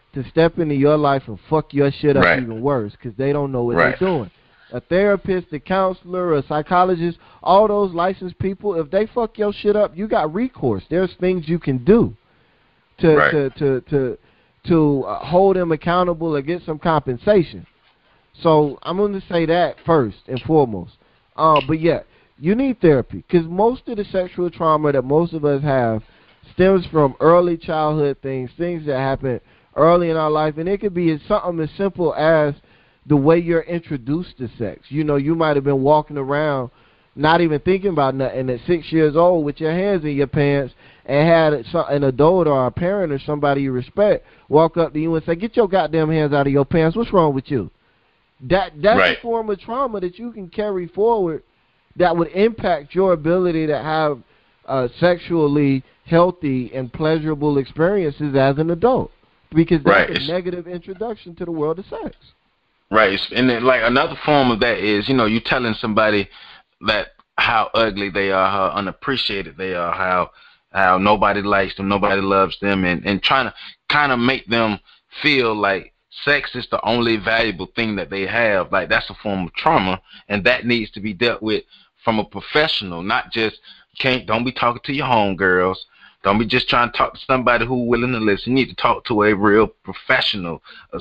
to step into your life and fuck your shit up Right. even worse because they don't know what Right. they're doing. A therapist, a counselor, a psychologist, all those licensed people, if they fuck your shit up, you got recourse. There's things you can do Right. to hold them accountable or get some compensation. So I'm going to say that first and foremost. But yeah, you need therapy because most of the sexual trauma that most of us have stems from early childhood things that happen early in our life, and it could be something as simple as the way you're introduced to sex. You know, you might have been walking around not even thinking about nothing at 6 years old with your hands in your pants and had an adult or a parent or somebody you respect walk up to you and say, get your goddamn hands out of your pants. What's wrong with you? That's Right. a form of trauma that you can carry forward that would impact your ability to have sexually healthy and pleasurable experiences as an adult, because that's Right. a negative introduction to the world of sex. Right. And then, like, another form of that is, you know, you telling somebody that how ugly they are, how unappreciated they are, how nobody likes them, nobody loves them, and trying to kind of make them feel like sex is the only valuable thing that they have. Like, that's a form of trauma, and that needs to be dealt with from a professional, not just don't be talking to your homegirls. Don't be just trying to talk to somebody who's willing to listen. You need to talk to a real professional, a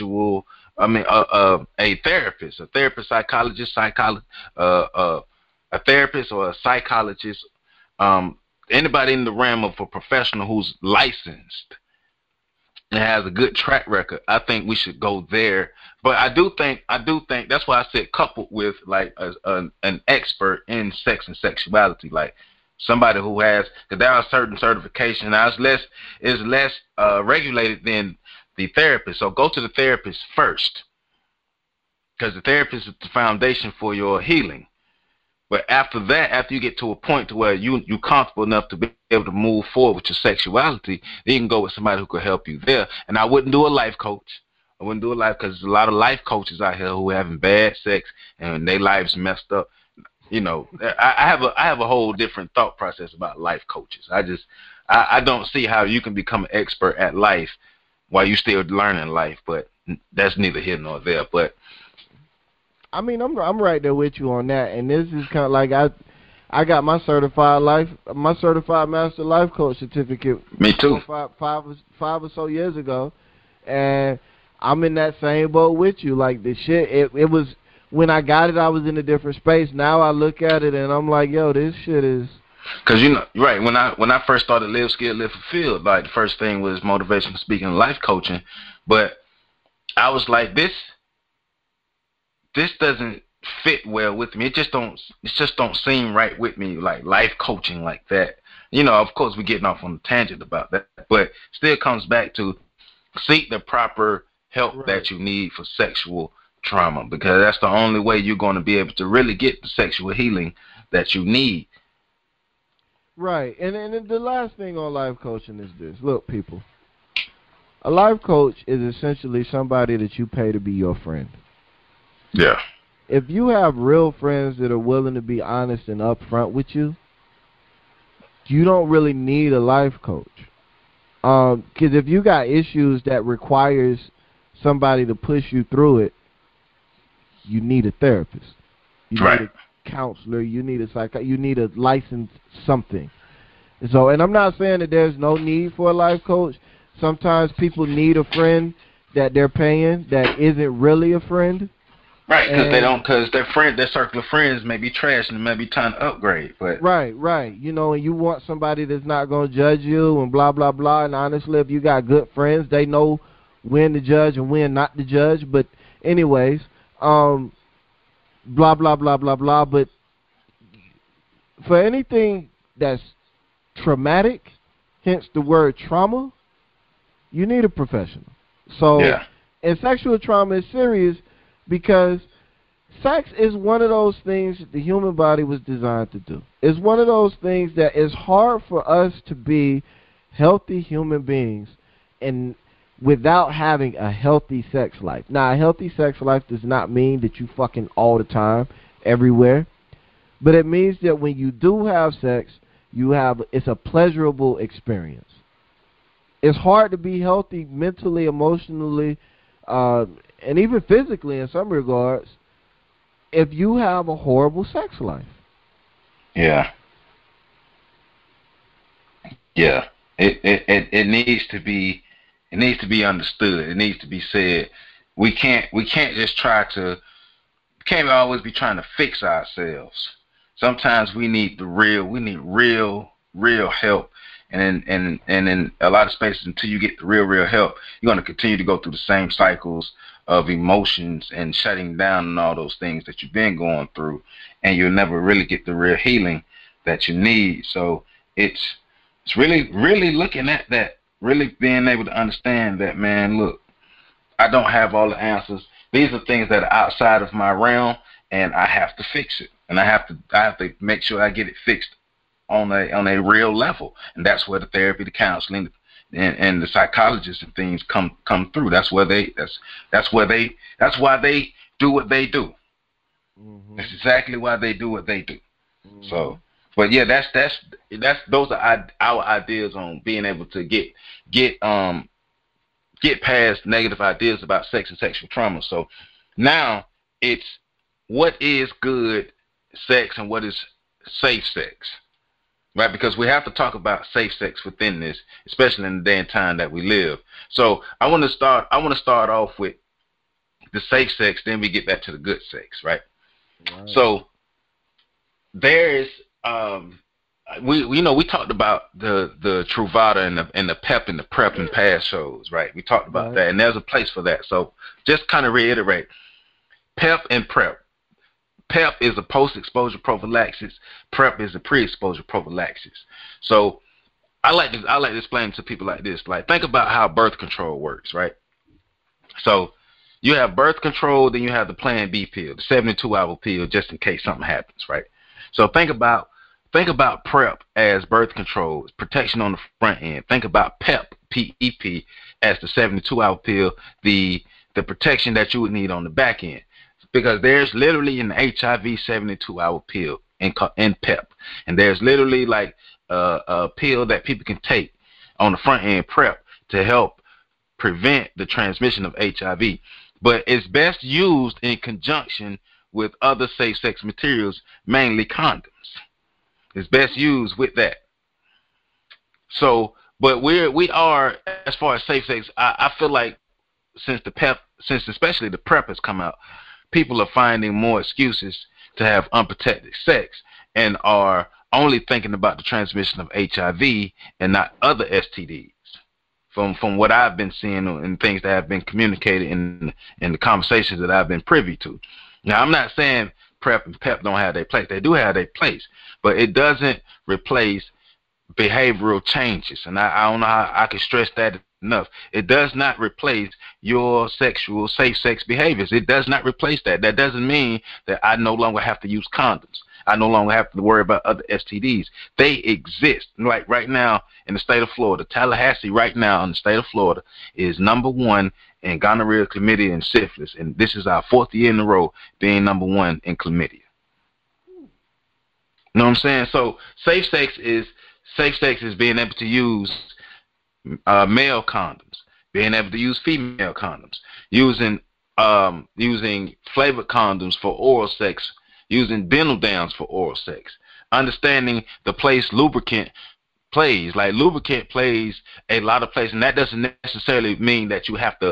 therapist, psychologist, a therapist or a psychologist, anybody in the realm of a professional who's licensed and has a good track record. I think we should go there. But I do think that's why I said coupled with like an expert in sex and sexuality, like somebody who has, because there are certain certifications. Now it's less regulated than the therapist. So go to the therapist first, because the therapist is the foundation for your healing. But after that, after you get to a point to where you're comfortable enough to be able to move forward with your sexuality, then you can go with somebody who could help you there. And I wouldn't do a life coach. I wouldn't do a life, because there's a lot of life coaches out here who are having bad sex and their lives messed up. You know, I have a whole different thought process about life coaches. I don't see how you can become an expert at life while you're still learning life. But that's neither here nor there. But I mean, I'm right there with you on that, and this is kind of like I got my certified master life coach certificate. Me too. Five or so years ago, and I'm in that same boat with you. Like the shit, it was when I got it, I was in a different space. Now I look at it and I'm like, yo, this shit is. Because, you know, right, when I first started Live Skilled, Live Fulfilled, like the first thing was motivational speaking and life coaching. But I was like, this doesn't fit well with me. It just don't seem right with me, like life coaching like that. You know, of course we're getting off on a tangent about that, but still comes back to seek the proper help that you need for sexual trauma, because that's the only way you're going to be able to really get the sexual healing that you need. Right. And the last thing on life coaching is this. Look, people, a life coach is essentially somebody that you pay to be your friend. Yeah. If you have real friends that are willing to be honest and upfront with you, you don't really need a life coach. Because if you got issues that requires somebody to push you through it, you need a therapist. You need a counselor. You need a you need a licensed something. So, and I'm not saying that there's no need for a life coach. Sometimes people need a friend that they're paying that isn't really a friend. Right, because their circle of friends may be trash and may be trying to upgrade. But right. You know, and you want somebody that's not going to judge you and blah, blah, blah. And honestly, if you got good friends, they know when to judge and when not to judge. But anyways, blah, blah, blah, blah, blah. But for anything that's traumatic, hence the word trauma, you need a professional. So, and sexual trauma is serious, because sex is one of those things that the human body was designed to do. It's one of those things that is hard for us to be healthy human beings and without having a healthy sex life. Now, a healthy sex life does not mean that you fucking all the time, everywhere. But it means that when you do have sex, it's a pleasurable experience. it's hard to be healthy mentally, emotionally, and even physically in some regards if you have a horrible sex life. Yeah. Yeah. It needs to be understood. It needs to be said. We can't just can't always be trying to fix ourselves. Sometimes we need real help. And in a lot of spaces, until you get the real help, you're going to continue to go through the same cycles of emotions and shutting down and all those things that you've been going through, and you'll never really get the real healing that you need. So it's really looking at that, really being able to understand that, man, look, I don't have all the answers. These are things that are outside of my realm, and I have to fix it, and I have to make sure I get it fixed on a real level, and that's where the therapy, the counseling, and the psychologists and things come through. That's why they do what they do. Mm-hmm. That's exactly why they do what they do. Mm-hmm. So, but yeah, those are our ideas on being able to get past negative ideas about sex and sexual trauma. So now it's what is good sex and what is safe sex. Right, because we have to talk about safe sex within this, especially in the day and time that we live. So I want to start off with the safe sex, then we get back to the good sex, right? So there is we talked about the Truvada and the PEP and the PrEP and past shows, right? We talked about that, and there's a place for that. So just kind of reiterate, PEP and PrEP. PEP is a post-exposure prophylaxis. PrEP is a pre-exposure prophylaxis. So I like to explain to people like this. Like, think about how birth control works, right? So you have birth control, then you have the Plan B pill, the 72-hour pill, just in case something happens, right? So think about PrEP as birth control, protection on the front end. Think about PEP, PEP, as the 72-hour pill, the protection that you would need on the back end. Because there's literally an HIV 72-hour pill in PEP, and there's literally like a pill that people can take on the front end PrEP to help prevent the transmission of HIV. But it's best used in conjunction with other safe sex materials, mainly condoms. It's best used with that. So, but we are, as far as safe sex, I feel like since especially the PrEP has come out, people are finding more excuses to have unprotected sex and are only thinking about the transmission of HIV and not other STDs. From what I've been seeing and things that have been communicated in the conversations that I've been privy to. Now, I'm not saying PrEP and PEP don't have their place. They do have their place, but it doesn't replace behavioral changes. And I don't know how I can stress that enough. It does not replace your sexual safe sex behaviors. It does not replace that. That doesn't mean that I no longer have to use condoms. I no longer have to worry about other STDs. They exist. Like right now in the state of Florida, Tallahassee right now in the state of Florida is #1 in gonorrhea, chlamydia, and syphilis. And this is our 4th year in a row being #1 in chlamydia. You know what I'm saying? So safe sex is being able to use male condoms, being able to use female condoms, using flavored condoms for oral sex, using dental dams for oral sex, understanding the place lubricant plays. Like, lubricant plays a lot of places, and that doesn't necessarily mean that you have to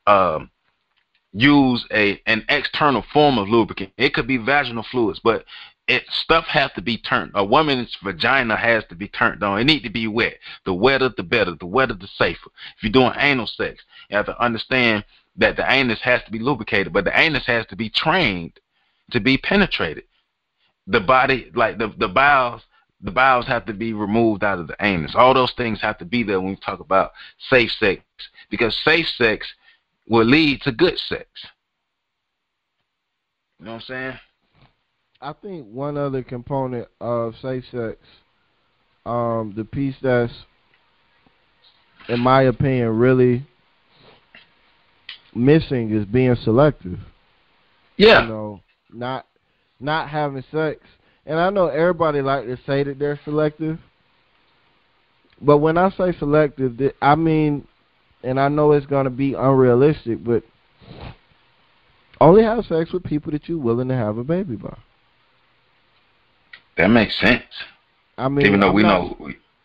use an external form of lubricant. It could be vaginal fluids, but stuff has to be turned. A woman's vagina has to be turned on. It needs to be wet. The wetter, the better. The wetter, the safer. If you're doing anal sex, you have to understand that the anus has to be lubricated, but the anus has to be trained to be penetrated. The body, like the bowels have to be removed out of the anus. All those things have to be there when we talk about safe sex, because safe sex will lead to good sex. You know what I'm saying? I think one other component of safe sex, the piece that's, in my opinion, really missing is being selective. Yeah. You know, not having sex. And I know everybody like to say that they're selective, But when I say selective, I mean, and I know it's going to be unrealistic, but only have sex with people that you're willing to have a baby by. That makes sense. I mean, even though we know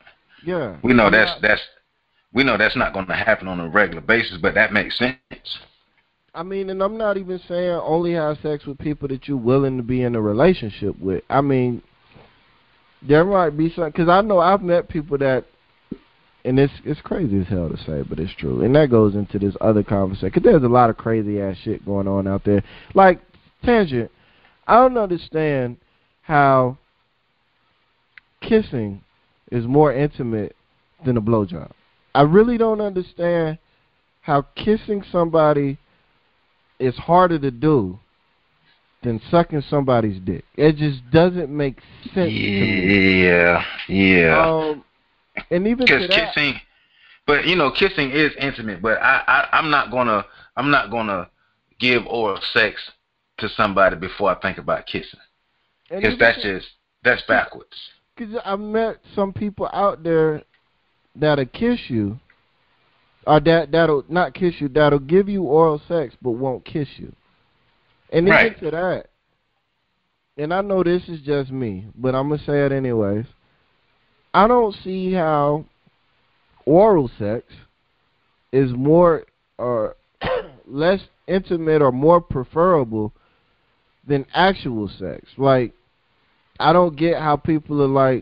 that's not going to happen on a regular basis, but that makes sense. I mean, and I'm not even saying only have sex with people that you're willing to be in a relationship with. I mean, there might be some, because I know I've met people that, and it's crazy as hell to say, but it's true. And that goes into this other conversation, because there's a lot of crazy ass shit going on out there. Like, tangent, I don't understand how kissing is more intimate than a blowjob. I really don't understand how kissing somebody is harder to do than sucking somebody's dick. It just doesn't make sense to me. Yeah. And even to that, kissing, but kissing is intimate. But I'm not gonna give oral sex to somebody before I think about kissing, because that's backwards. Because I've met some people out there that'll kiss you, or that'll not kiss you, that'll give you oral sex but won't kiss you. And even to that, and I know this is just me, but I'm going to say it anyways, I don't see how oral sex is more or less intimate or more preferable than actual sex. Like, I don't get how people are like,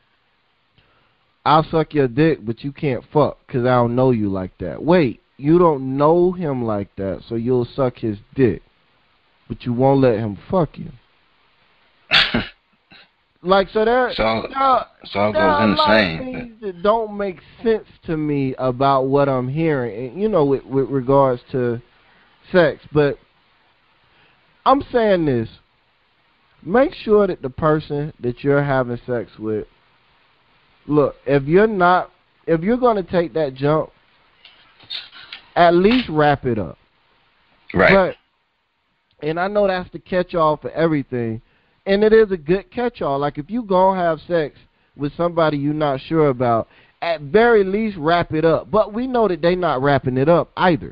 I'll suck your dick, but you can't fuck because I don't know you like that. Wait, you don't know him like that, so you'll suck his dick, but you won't let him fuck you. Like, so there, so goes in the same. Things that don't make sense to me about what I'm hearing, and, with regards to sex. But I'm saying this: make sure that the person that you're having sex with, look, if you're going to take that jump, at least wrap it up. Right. And I know that's the catch-all for everything, and it is a good catch-all. Like, if you go have sex with somebody you're not sure about, at very least wrap it up. But we know that they're not wrapping it up either.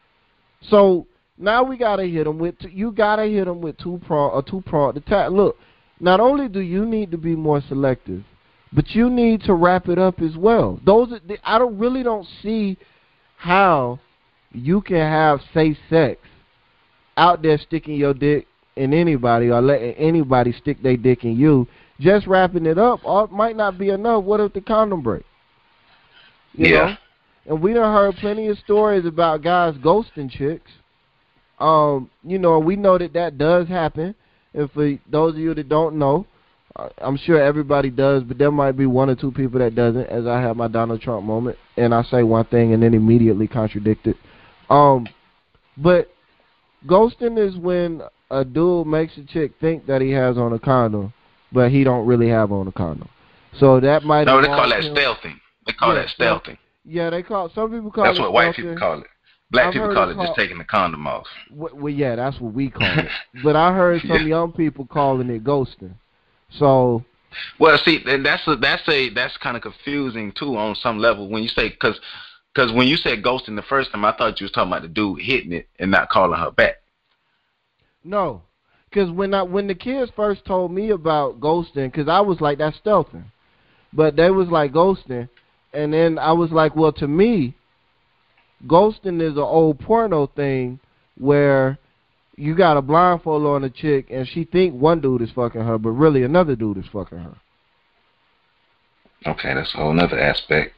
So now we gotta hit them with two-pronged attack. Look, not only do you need to be more selective, but you need to wrap it up as well. I really don't see how you can have safe sex out there sticking your dick in anybody or letting anybody stick their dick in you. Just wrapping it up might not be enough. What if the condom break? You know? And we done heard plenty of stories about guys ghosting chicks. We know that does happen. And for those of you that don't know, I'm sure everybody does, but there might be one or two people that doesn't, as I have my Donald Trump moment, and I say one thing and then immediately contradict it. But ghosting is when a dude makes a chick think that he has on a condom, but he don't really have on a condom. So that might. No, they call that stealthing. They call that stealthing. Yeah, some people call it. That's what white people call it. Black people call it just taking the condom off. Well, yeah, that's what we call it. But I heard some young people calling it ghosting. So. Well, see, that's kind of confusing too on some level when you say because when you said ghosting the first time, I thought you was talking about the dude hitting it and not calling her back. No, because when the kids first told me about ghosting, because I was like, that's stealthing, but they was like ghosting, and then I was like, well, to me, ghosting is an old porno thing where you got a blindfold on a chick and she think one dude is fucking her, but really another dude is fucking her. Okay, that's a whole nother aspect.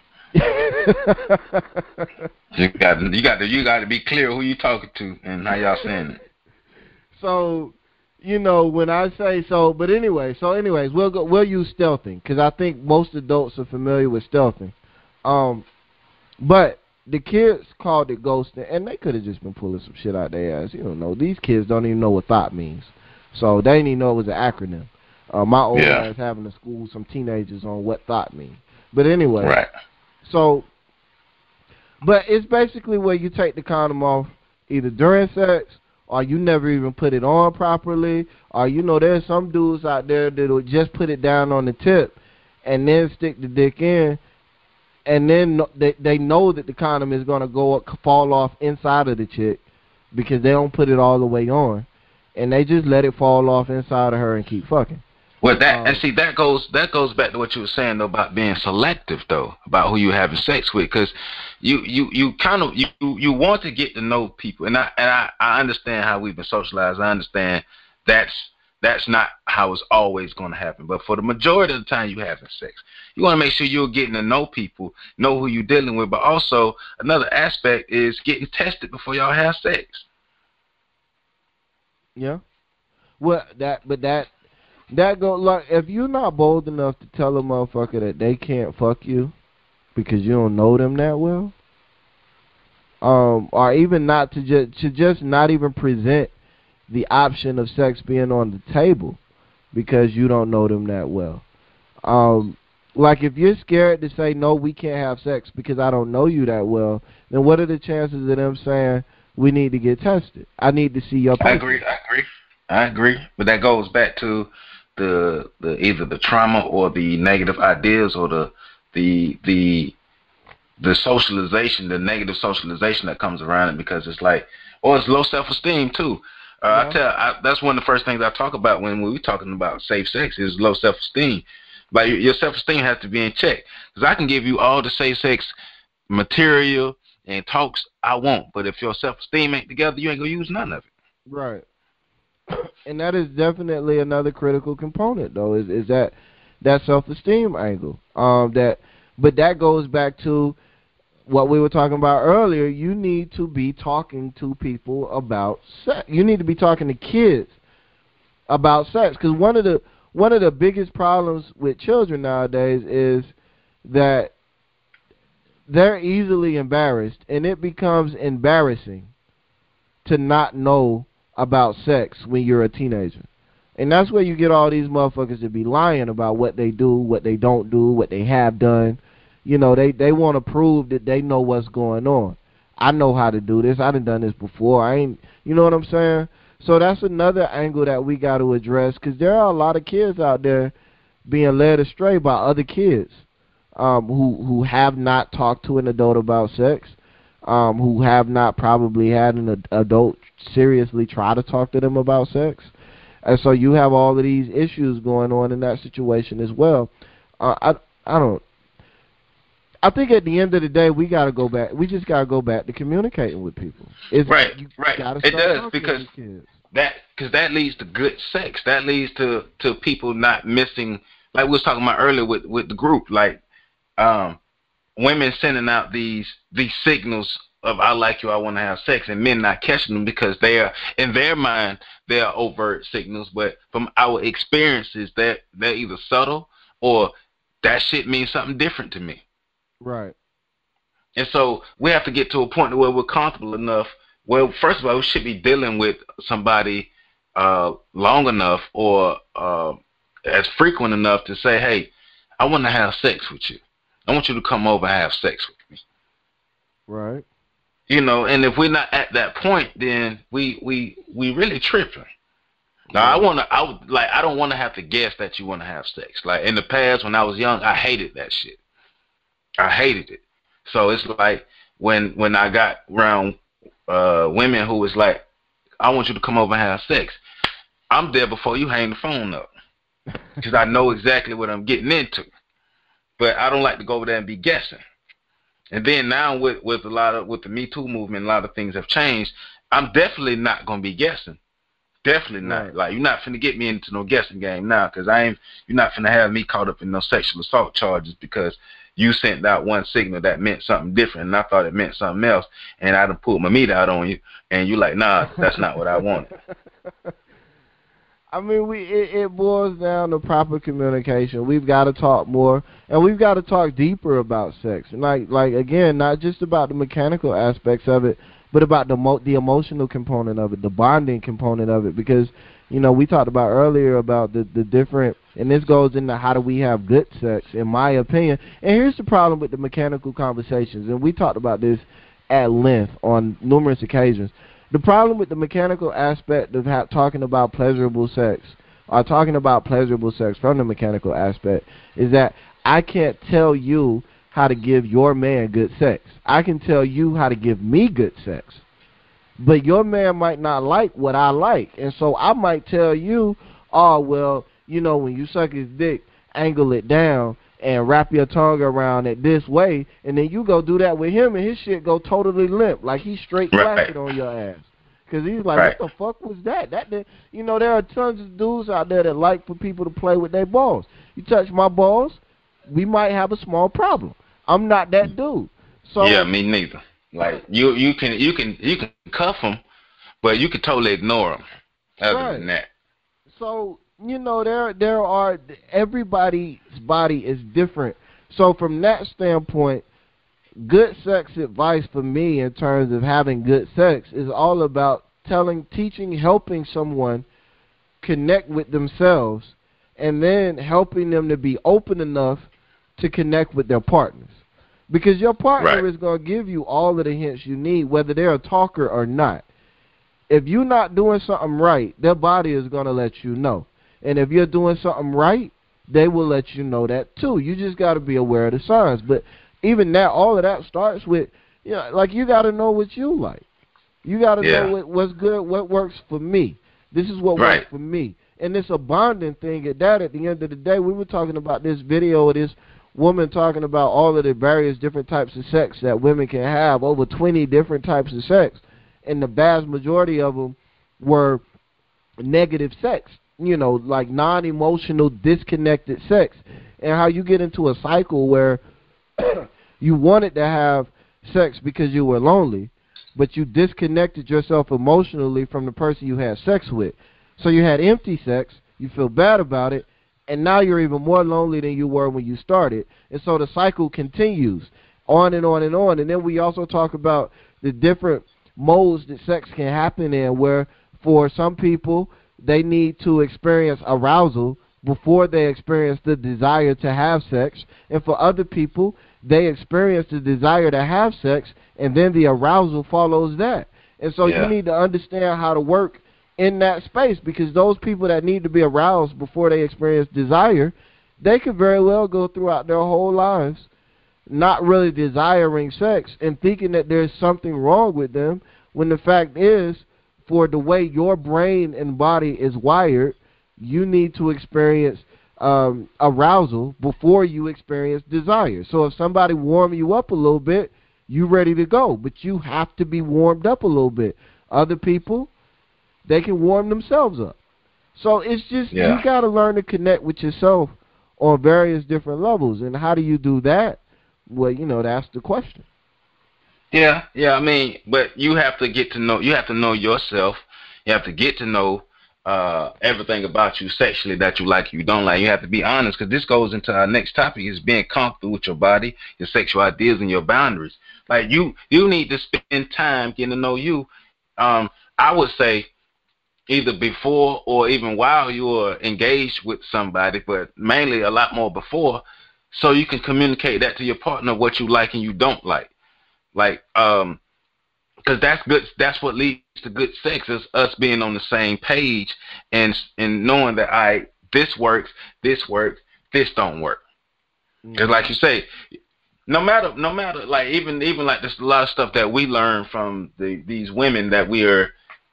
you got to be clear who you talking to and how y'all saying it. So, when I say so, but anyways, we'll use stealthing because I think most adults are familiar with stealthing. But the kids called it ghosting, and they could have just been pulling some shit out their ass. You don't know. These kids don't even know what thought means. So they didn't even know it was an acronym. My old ass having to school some teenagers on what thought means. But anyway. Right. So, but it's basically where you take the condom off either during sex or you never even put it on properly, or there's some dudes out there that'll just put it down on the tip and then stick the dick in, and then they know that the condom is gonna fall off inside of the chick because they don't put it all the way on, and they just let it fall off inside of her and keep fucking. Well, and see that goes back to what you were saying though about being selective though about who you're having sex with, because you kind of you want to get to know people, and I understand how we've been socialized. I understand that's not how it's always going to happen, but for the majority of the time you having sex, you want to make sure you're getting to know people, know who you're dealing with, but also another aspect is getting tested before y'all have sex. Yeah. Well, that go like if you're not bold enough to tell a motherfucker that they can't fuck you because you don't know them that well, or even not to just not even present the option of sex being on the table because you don't know them that well. Like if you're scared to say no, we can't have sex because I don't know you that well, then what are the chances of them saying we need to get tested? I need to see your person. I agree. But that goes back to the either the trauma or the negative ideas or the socialization, the negative socialization that comes around it, because it's like, or it's low self-esteem too. That's one of the first things I talk about when we're talking about safe sex is low self-esteem. But your self-esteem has to be in check, because I can give you all the safe sex material and talks I want, but if your self-esteem ain't together, you ain't gonna use none of it. Right. And that is definitely another critical component, though, is that self-esteem angle. But that goes back to what we were talking about earlier. You need to be talking to people about sex. You need to be talking to kids about sex, because one of the biggest problems with children nowadays is that they're easily embarrassed, and it becomes embarrassing to not know about sex when you're a teenager. And that's where you get all these motherfuckers to be lying about what they do, what they don't do, what they have done. You know, they want to prove that they know what's going on. I know how to do this. I done this before. You know what I'm saying? So that's another angle that we got to address, because there are a lot of kids out there being led astray by other kids who have not talked to an adult about sex, who have not probably had an adult seriously try to talk to them about sex. And so you have all of these issues going on in that situation as well. I think at the end of the day, we got to go back. We just got to go back to communicating with people. Right. It does, because that leads to good sex. That leads to people not missing, like we was talking about earlier with the group, like women sending out these signals of I like you, I want to have sex, and men not catching them because they are, in their mind, they are overt signals, but from our experiences, they're either subtle or that shit means something different to me. Right. And so we have to get to a point where we're comfortable enough. Well, first of all, we should be dealing with somebody long enough or as frequent enough to say, hey, I want to have sex with you. I want you to come over and have sex with me. Right. You know, and if we're not at that point, then we really tripping. Now, I don't want to have to guess that you want to have sex. Like in the past, when I was young, I hated that shit. I hated it. So it's like when I got around women who was like, I want you to come over and have sex, I'm there before you hang the phone up, because I know exactly what I'm getting into. But I don't like to go over there and be guessing. And then now with the Me Too movement, a lot of things have changed. I'm definitely not gonna be guessing. Definitely not. Right. Like, you're not finna get me into no guessing game now, because you're not finna have me caught up in no sexual assault charges because you sent out one signal that meant something different, and I thought it meant something else, and I done pulled my meat out on you, and you like, nah, that's not what I wanted. I mean, it boils down to proper communication. We've got to talk more, and we've got to talk deeper about sex. And like again, not just about the mechanical aspects of it, but about the emotional component of it, the bonding component of it. Because, you know, we talked about earlier about the different, and this goes into how do we have good sex, in my opinion. And here's the problem with the mechanical conversations, and we talked about this at length on numerous occasions. The problem with the mechanical aspect of talking about pleasurable sex, or talking about pleasurable sex from the mechanical aspect, is that I can't tell you how to give your man good sex. I can tell you how to give me good sex. But your man might not like what I like. And so I might tell you, oh, well, you know, when you suck his dick, angle it down and wrap your tongue around it this way. And then you go do that with him and his shit go totally limp. Like he straight clapping on your ass. Because he's like, what the fuck was that? You know, there are tons of dudes out there that like for people to play with their balls. You touch my balls, we might have a small problem. I'm not that dude. So yeah, me neither. Like you can cuff them, but you can totally ignore them. Other than that. So you know there are everybody's body is different. So from that standpoint, good sex advice for me in terms of having good sex is all about teaching, helping someone connect with themselves, and then helping them to be open enough to connect with their partners. Because your partner is going to give you all of the hints you need, whether they're a talker or not. If you're not doing something right, their body is going to let you know. And if you're doing something right, they will let you know that too. You just got to be aware of the signs. But even that, all of that starts with, you know, like you got to know what you like. You got to know what's good, what works for me. This is what works for me. And it's a bonding thing at that. At the end of the day, we were talking about this video of this woman talking about all of the various different types of sex that women can have, over 20 different types of sex, and the vast majority of them were negative sex, you know, like non-emotional, disconnected sex, and how you get into a cycle where you wanted to have sex because you were lonely, but you disconnected yourself emotionally from the person you had sex with. So you had empty sex, you feel bad about it, and now you're even more lonely than you were when you started. And so the cycle continues on and on and on. And then we also talk about the different modes that sex can happen in, where for some people, they need to experience arousal before they experience the desire to have sex. And for other people, they experience the desire to have sex, and then the arousal follows that. And so you need to understand how to work in that space, because those people that need to be aroused before they experience desire, they could very well go throughout their whole lives not really desiring sex and thinking that there's something wrong with them, when the fact is, for the way your brain and body is wired, you need to experience arousal before you experience desire. So if somebody warm you up a little bit, you ready to go, but you have to be warmed up a little bit. Other people, they can warm themselves up. So it's just, you got to learn to connect with yourself on various different levels. And how do you do that? Well, you know, that's the question. Yeah, I mean, but you have to get to know, you have to know yourself. You have to get to know everything about you sexually that you like, you don't like. You have to be honest, because this goes into our next topic, is being comfortable with your body, your sexual ideas, and your boundaries. Like, you need to spend time getting to know you. I would say either before or even while you are engaged with somebody, but mainly a lot more before, so you can communicate that to your partner, what you like and you don't like. Like, because that's good. That's what leads to good sex, is us being on the same page and knowing that this works, this don't work. Because like you say, no matter, like even like there's a lot of stuff that we learn from these women that we are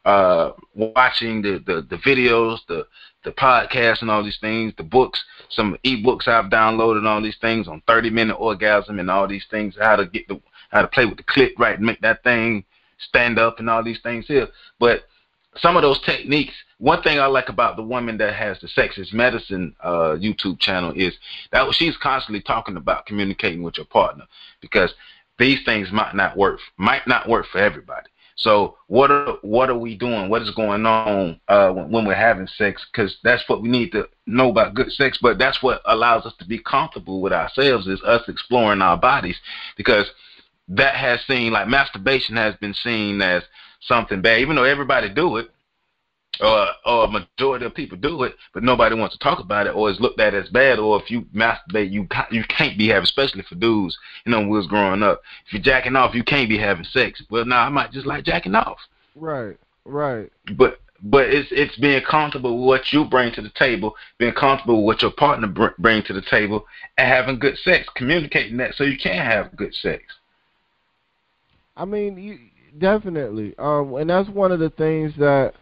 watching, the videos, the podcasts and all these things, the books, some ebooks I've downloaded, all these things on 30-minute orgasm and all these things, how to play with the clit right and make that thing stand up and all these things here. But some of those techniques, one thing I like about the woman that has the Sex is Medicine YouTube channel is that she's constantly talking about communicating with your partner, because these things might not work for everybody. So what are we doing? What is going on when we're having sex? Because that's what we need to know about good sex. But that's what allows us to be comfortable with ourselves, is us exploring our bodies, because that has seen, like, masturbation has been seen as something bad, even though everybody do it, or a majority of people do it, but nobody wants to talk about it, or is looked at as bad. Or if you masturbate, you can't be having, especially for dudes, you know, when we was growing up, if you're jacking off, you can't be having sex. Well, now I might just like jacking off. Right. But But it's being comfortable with what you bring to the table, being comfortable with what your partner bring to the table, and having good sex, communicating that so you can have good sex. I mean, you definitely, and that's one of the things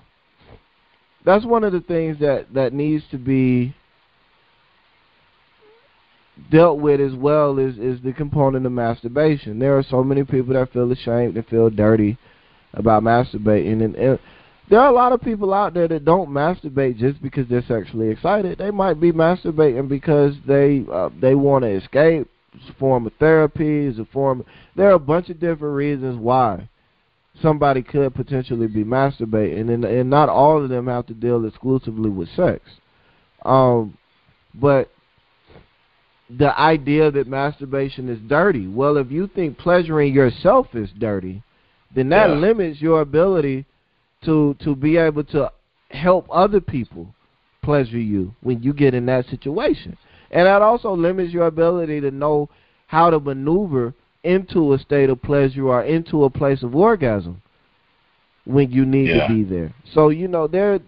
that needs to be dealt with as well is the component of masturbation. There are so many people that feel ashamed and feel dirty about masturbating, and there are a lot of people out there that don't masturbate just because they're sexually excited. They might be masturbating because they want to escape. It's a form of therapy. It's a form. There are a bunch of different reasons why somebody could potentially be masturbating, and not all of them have to deal exclusively with sex. But the idea that masturbation is dirty, well, if you think pleasuring yourself is dirty, then that limits your ability to be able to help other people pleasure you when you get in that situation. And that also limits your ability to know how to maneuver into a state of pleasure or into a place of orgasm when you need to be there. So, you know, there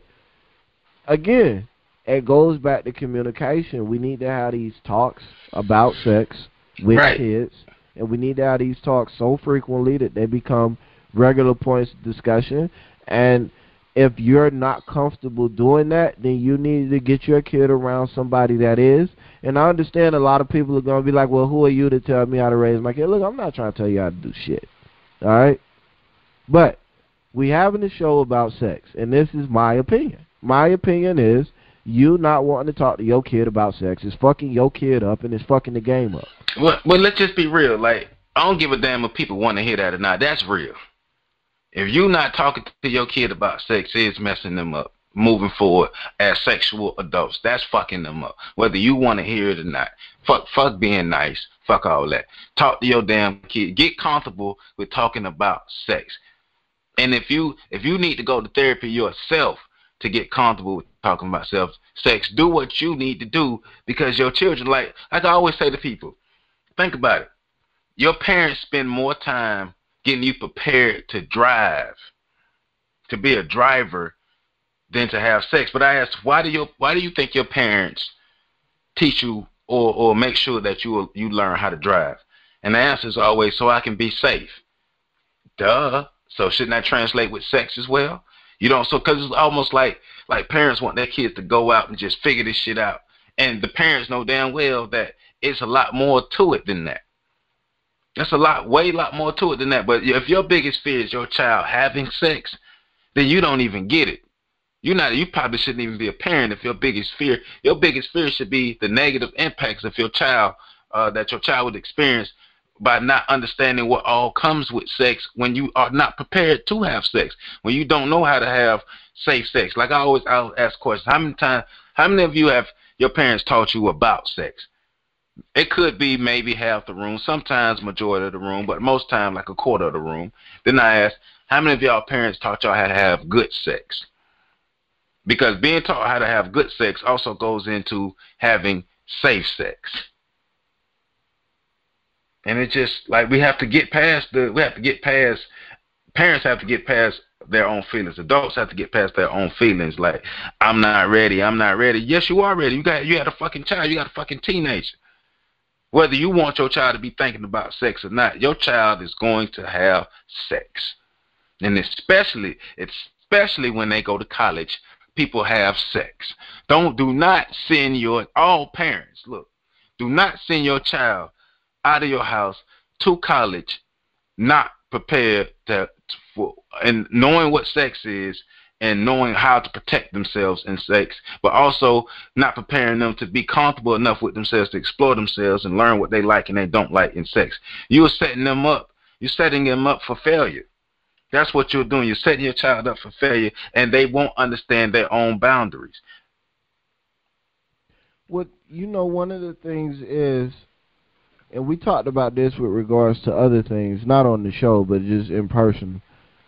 again, it goes back to communication. We need to have these talks about sex with kids, and we need to have these talks so frequently that they become regular points of discussion. And if you're not comfortable doing that, then you need to get your kid around somebody that is. And I understand a lot of people are going to be like, well, who are you to tell me how to raise my kid? Look, I'm not trying to tell you how to do shit. All right? But we having a show about sex, and this is my opinion. My opinion is you not wanting to talk to your kid about sex is fucking your kid up, and it's fucking the game up. Well, let's just be real. Like, I don't give a damn if people want to hear that or not. That's real. If you not talking to your kid about sex, it's messing them up moving forward as sexual adults. That's fucking them up, whether you want to hear it or not. Fuck being nice. Fuck all that. Talk to your damn kid. Get comfortable with talking about sex. And if you need to go to therapy yourself to get comfortable with talking about sex, do what you need to do, because your children, like I always say to people, think about it. Your parents spend more time getting you prepared to drive, to be a driver, than to have sex. But I ask, why do you think your parents teach you or make sure that you learn how to drive? And the answer is always, so I can be safe. Duh. So shouldn't that translate with sex as well? You don't. So because it's almost like parents want their kids to go out and just figure this shit out, and the parents know damn well that it's a lot more to it than that. That's way more to it than that. But if your biggest fear is your child having sex, then you don't even get it. You probably shouldn't even be a parent if your biggest fear should be the negative impacts of your child, that your child would experience by not understanding what all comes with sex when you are not prepared to have sex, when you don't know how to have safe sex. Like I'll ask questions. How many of you have your parents taught you about sex? It could be maybe half the room, sometimes majority of the room, but most times like a quarter of the room. Then I ask, how many of y'all parents taught y'all how to have good sex? Because being taught how to have good sex also goes into having safe sex. And it's just like parents have to get past their own feelings. Adults have to get past their own feelings. Like, I'm not ready. Yes, you are ready. You had a fucking child. You got a fucking teenager. Whether you want your child to be thinking about sex or not, your child is going to have sex. And especially when they go to college, people have sex. Do not send all parents, look, do not send your child out of your house to college not prepared and knowing what sex is and knowing how to protect themselves in sex, but also not preparing them to be comfortable enough with themselves to explore themselves and learn what they like and they don't like in sex. You're setting them up for failure. That's what you're doing. You're setting your child up for failure, and they won't understand their own boundaries. Well, one of the things is, and we talked about this with regards to other things, not on the show, but just in person.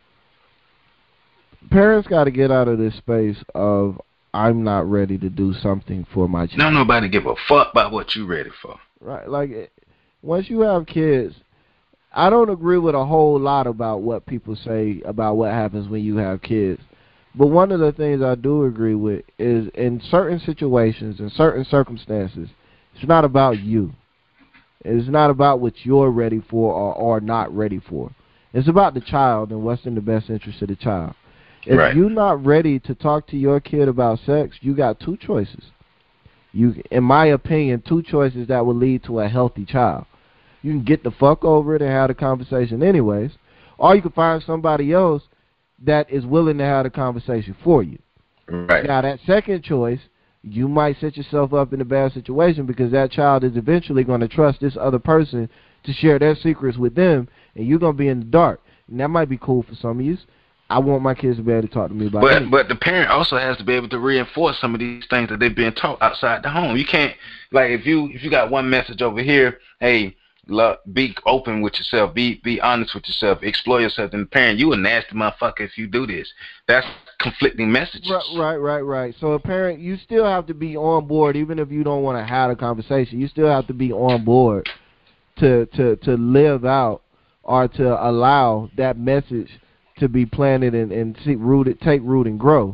Parents got to get out of this space of, I'm not ready to do something for my child. Don't nobody give a fuck about what you're ready for. Right. Like, once you have kids, I don't agree with a whole lot about what people say about what happens when you have kids. But one of the things I do agree with is in certain situations, in certain circumstances, it's not about you. It's not about what you're ready for or not ready for. It's about the child and what's in the best interest of the child. If you're not ready to talk to your kid about sex, you got two choices. In my opinion, two choices that will lead to a healthy child. You can get the fuck over it and have the conversation anyways, or you can find somebody else that is willing to have the conversation for you. Right. Now, that second choice, you might set yourself up in a bad situation because that child is eventually going to trust this other person to share their secrets with them, and you're going to be in the dark. And that might be cool for some of you. I want my kids to be able to talk to me about it. But the parent also has to be able to reinforce some of these things that they've been taught outside the home. You can't, like, if you got one message over here, hey, be open with yourself, be honest with yourself, explore yourself, and the parent, you a nasty motherfucker if you do this. That's conflicting messages. Right. So a parent, you still have to be on board, even if you don't want to have a conversation. You still have to be on board to live out or to allow that message to be planted and take root and grow.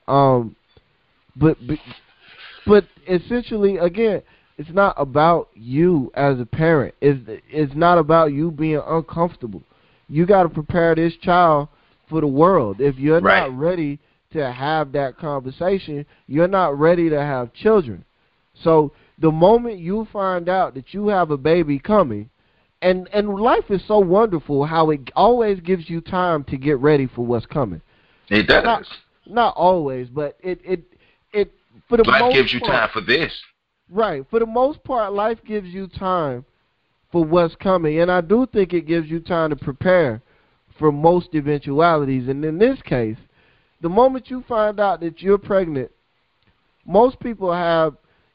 But essentially, again, it's not about you as a parent. It's not about you being uncomfortable. You got to prepare this child for the world. If you're not ready to have that conversation, you're not ready to have children. So the moment you find out that you have a baby coming, and life is so wonderful how it always gives you time to get ready for what's coming. It does. Not always, but it for the most part. Life gives you time for this. Right. For the most part, life gives you time for what's coming. And I do think it gives you time to prepare for most eventualities. And in this case, the moment you find out that you're pregnant, most people have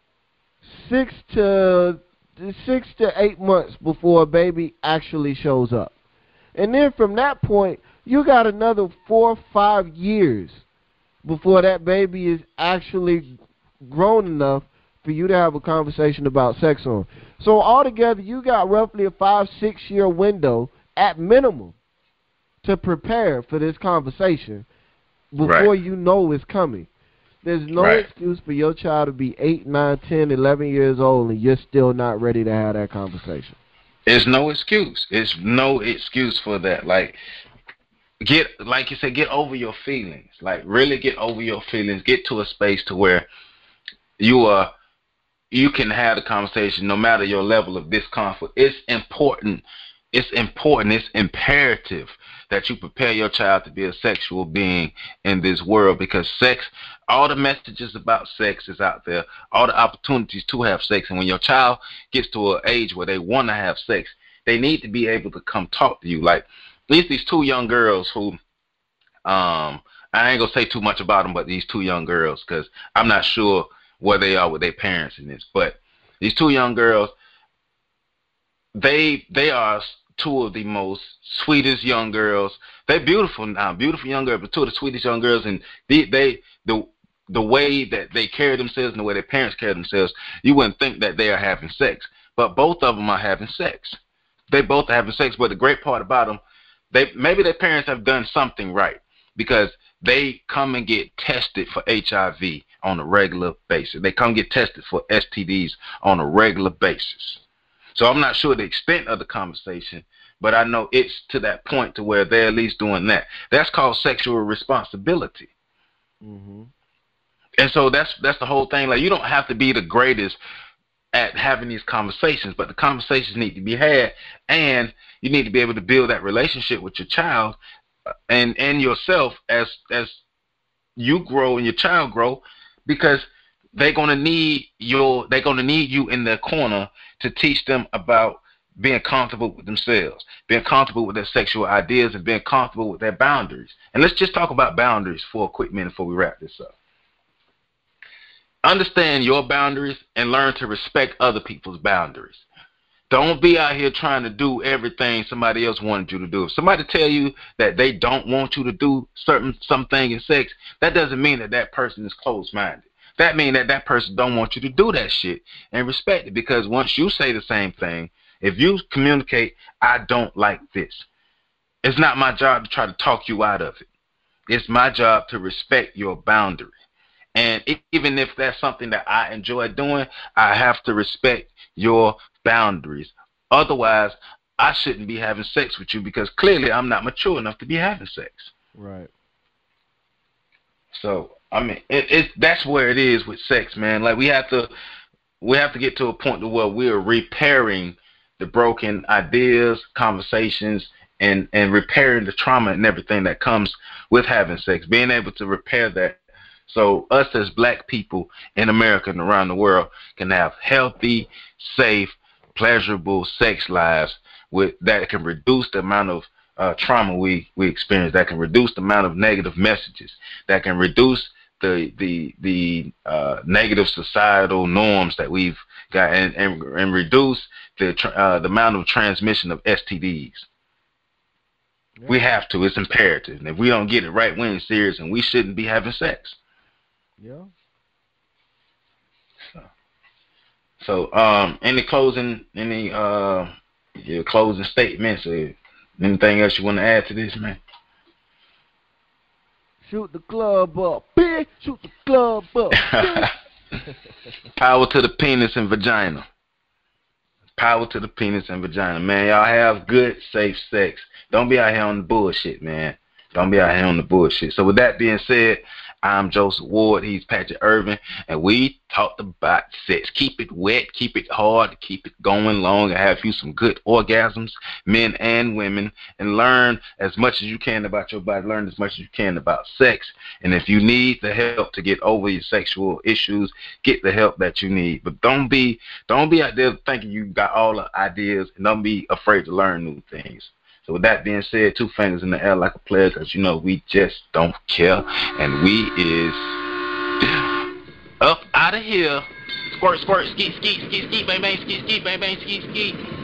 6 to 8 months before a baby actually shows up. And then from that point, you got another 4 or 5 years before that baby is actually grown enough for you to have a conversation about sex on. So altogether, you got roughly a 5-6 year window at minimum to prepare for this conversation before you know it's coming. There's no excuse for your child to be 8, 9, 10, 11 years old and you're still not ready to have that conversation. There's no excuse. There's no excuse for that. Like you said, get over your feelings. Like, really get over your feelings. Get to a space to where you can have the conversation no matter your level of discomfort. It's important. It's imperative that you prepare your child to be a sexual being in this world, because sex, all the messages about sex is out there, all the opportunities to have sex, and when your child gets to an age where they want to have sex, they need to be able to come talk to you. Like, these two young girls who, I ain't going to say too much about them, but these two young girls, because I'm not sure where they are with their parents in this, but these two young girls, they are two of the most sweetest young girls. They're beautiful now, beautiful young girls, but two of the sweetest young girls, and the way that they carry themselves and the way their parents carry themselves, you wouldn't think that they are having sex, but both of them are having sex. They both are having sex, but the great part about them, maybe their parents have done something right, because they come and get tested for HIV on a regular basis. They come get tested for STDs on a regular basis. So I'm not sure the extent of the conversation, but I know it's to that point to where they're at least doing that. That's called sexual responsibility. Mm-hmm. And so that's the whole thing. Like, you don't have to be the greatest at having these conversations, but the conversations need to be had, and you need to be able to build that relationship with your child and yourself as you grow and your child grow, because they're gonna need you in their corner to teach them about being comfortable with themselves, being comfortable with their sexual ideas, and being comfortable with their boundaries. And let's just talk about boundaries for a quick minute before we wrap this up. Understand your boundaries and learn to respect other people's boundaries. Don't be out here trying to do everything somebody else wanted you to do. If somebody tell you that they don't want you to do something in sex, that doesn't mean that person is closed-minded. That means that person don't want you to do that shit, and respect it, because once you say the same thing, if you communicate, I don't like this, it's not my job to try to talk you out of it. it's my job to respect your boundary. And even if that's something that I enjoy doing, I have to respect your boundaries. Otherwise, I shouldn't be having sex with you because clearly I'm not mature enough to be having sex. Right. So I mean, that's where it is with sex, man. Like we have to get to a point to where we're repairing the broken ideas, conversations, and repairing the trauma and everything that comes with having sex. Being able to repair that, so us as black people in America and around the world can have healthy, safe, pleasurable sex lives with that can reduce the amount of trauma we experience, that can reduce the amount of negative messages, that can reduce the negative societal norms that we've got, and reduce the amount of transmission of STDs. Yeah. We have to. It's imperative. And if we don't get it right, we ain't serious, and we shouldn't be having sex. Yeah. So, any closing statements or anything else you want to add to this, man? Shoot the club up, bitch. Shoot the club up, bitch. Power to the penis and vagina. Power to the penis and vagina. Man, y'all have good, safe sex. Don't be out here on the bullshit, man. Don't be out here on the bullshit. So with that being said, I'm Joseph Ward. He's Patrick Irvin, and we talked about sex. Keep it wet, keep it hard, keep it going long, and have you some good orgasms, men and women, and learn as much as you can about your body. Learn as much as you can about sex. And if you need the help to get over your sexual issues, get the help that you need. But don't be out there thinking you got all the ideas, and don't be afraid to learn new things. So with that being said, 2 fingers in the air like a player, because you know we just don't care. And we is up out of here. Squirt, squirt, skeet, skeet, skeet, skeet, bang, bang, skeet, skeet, bang, bang, skeet, skeet.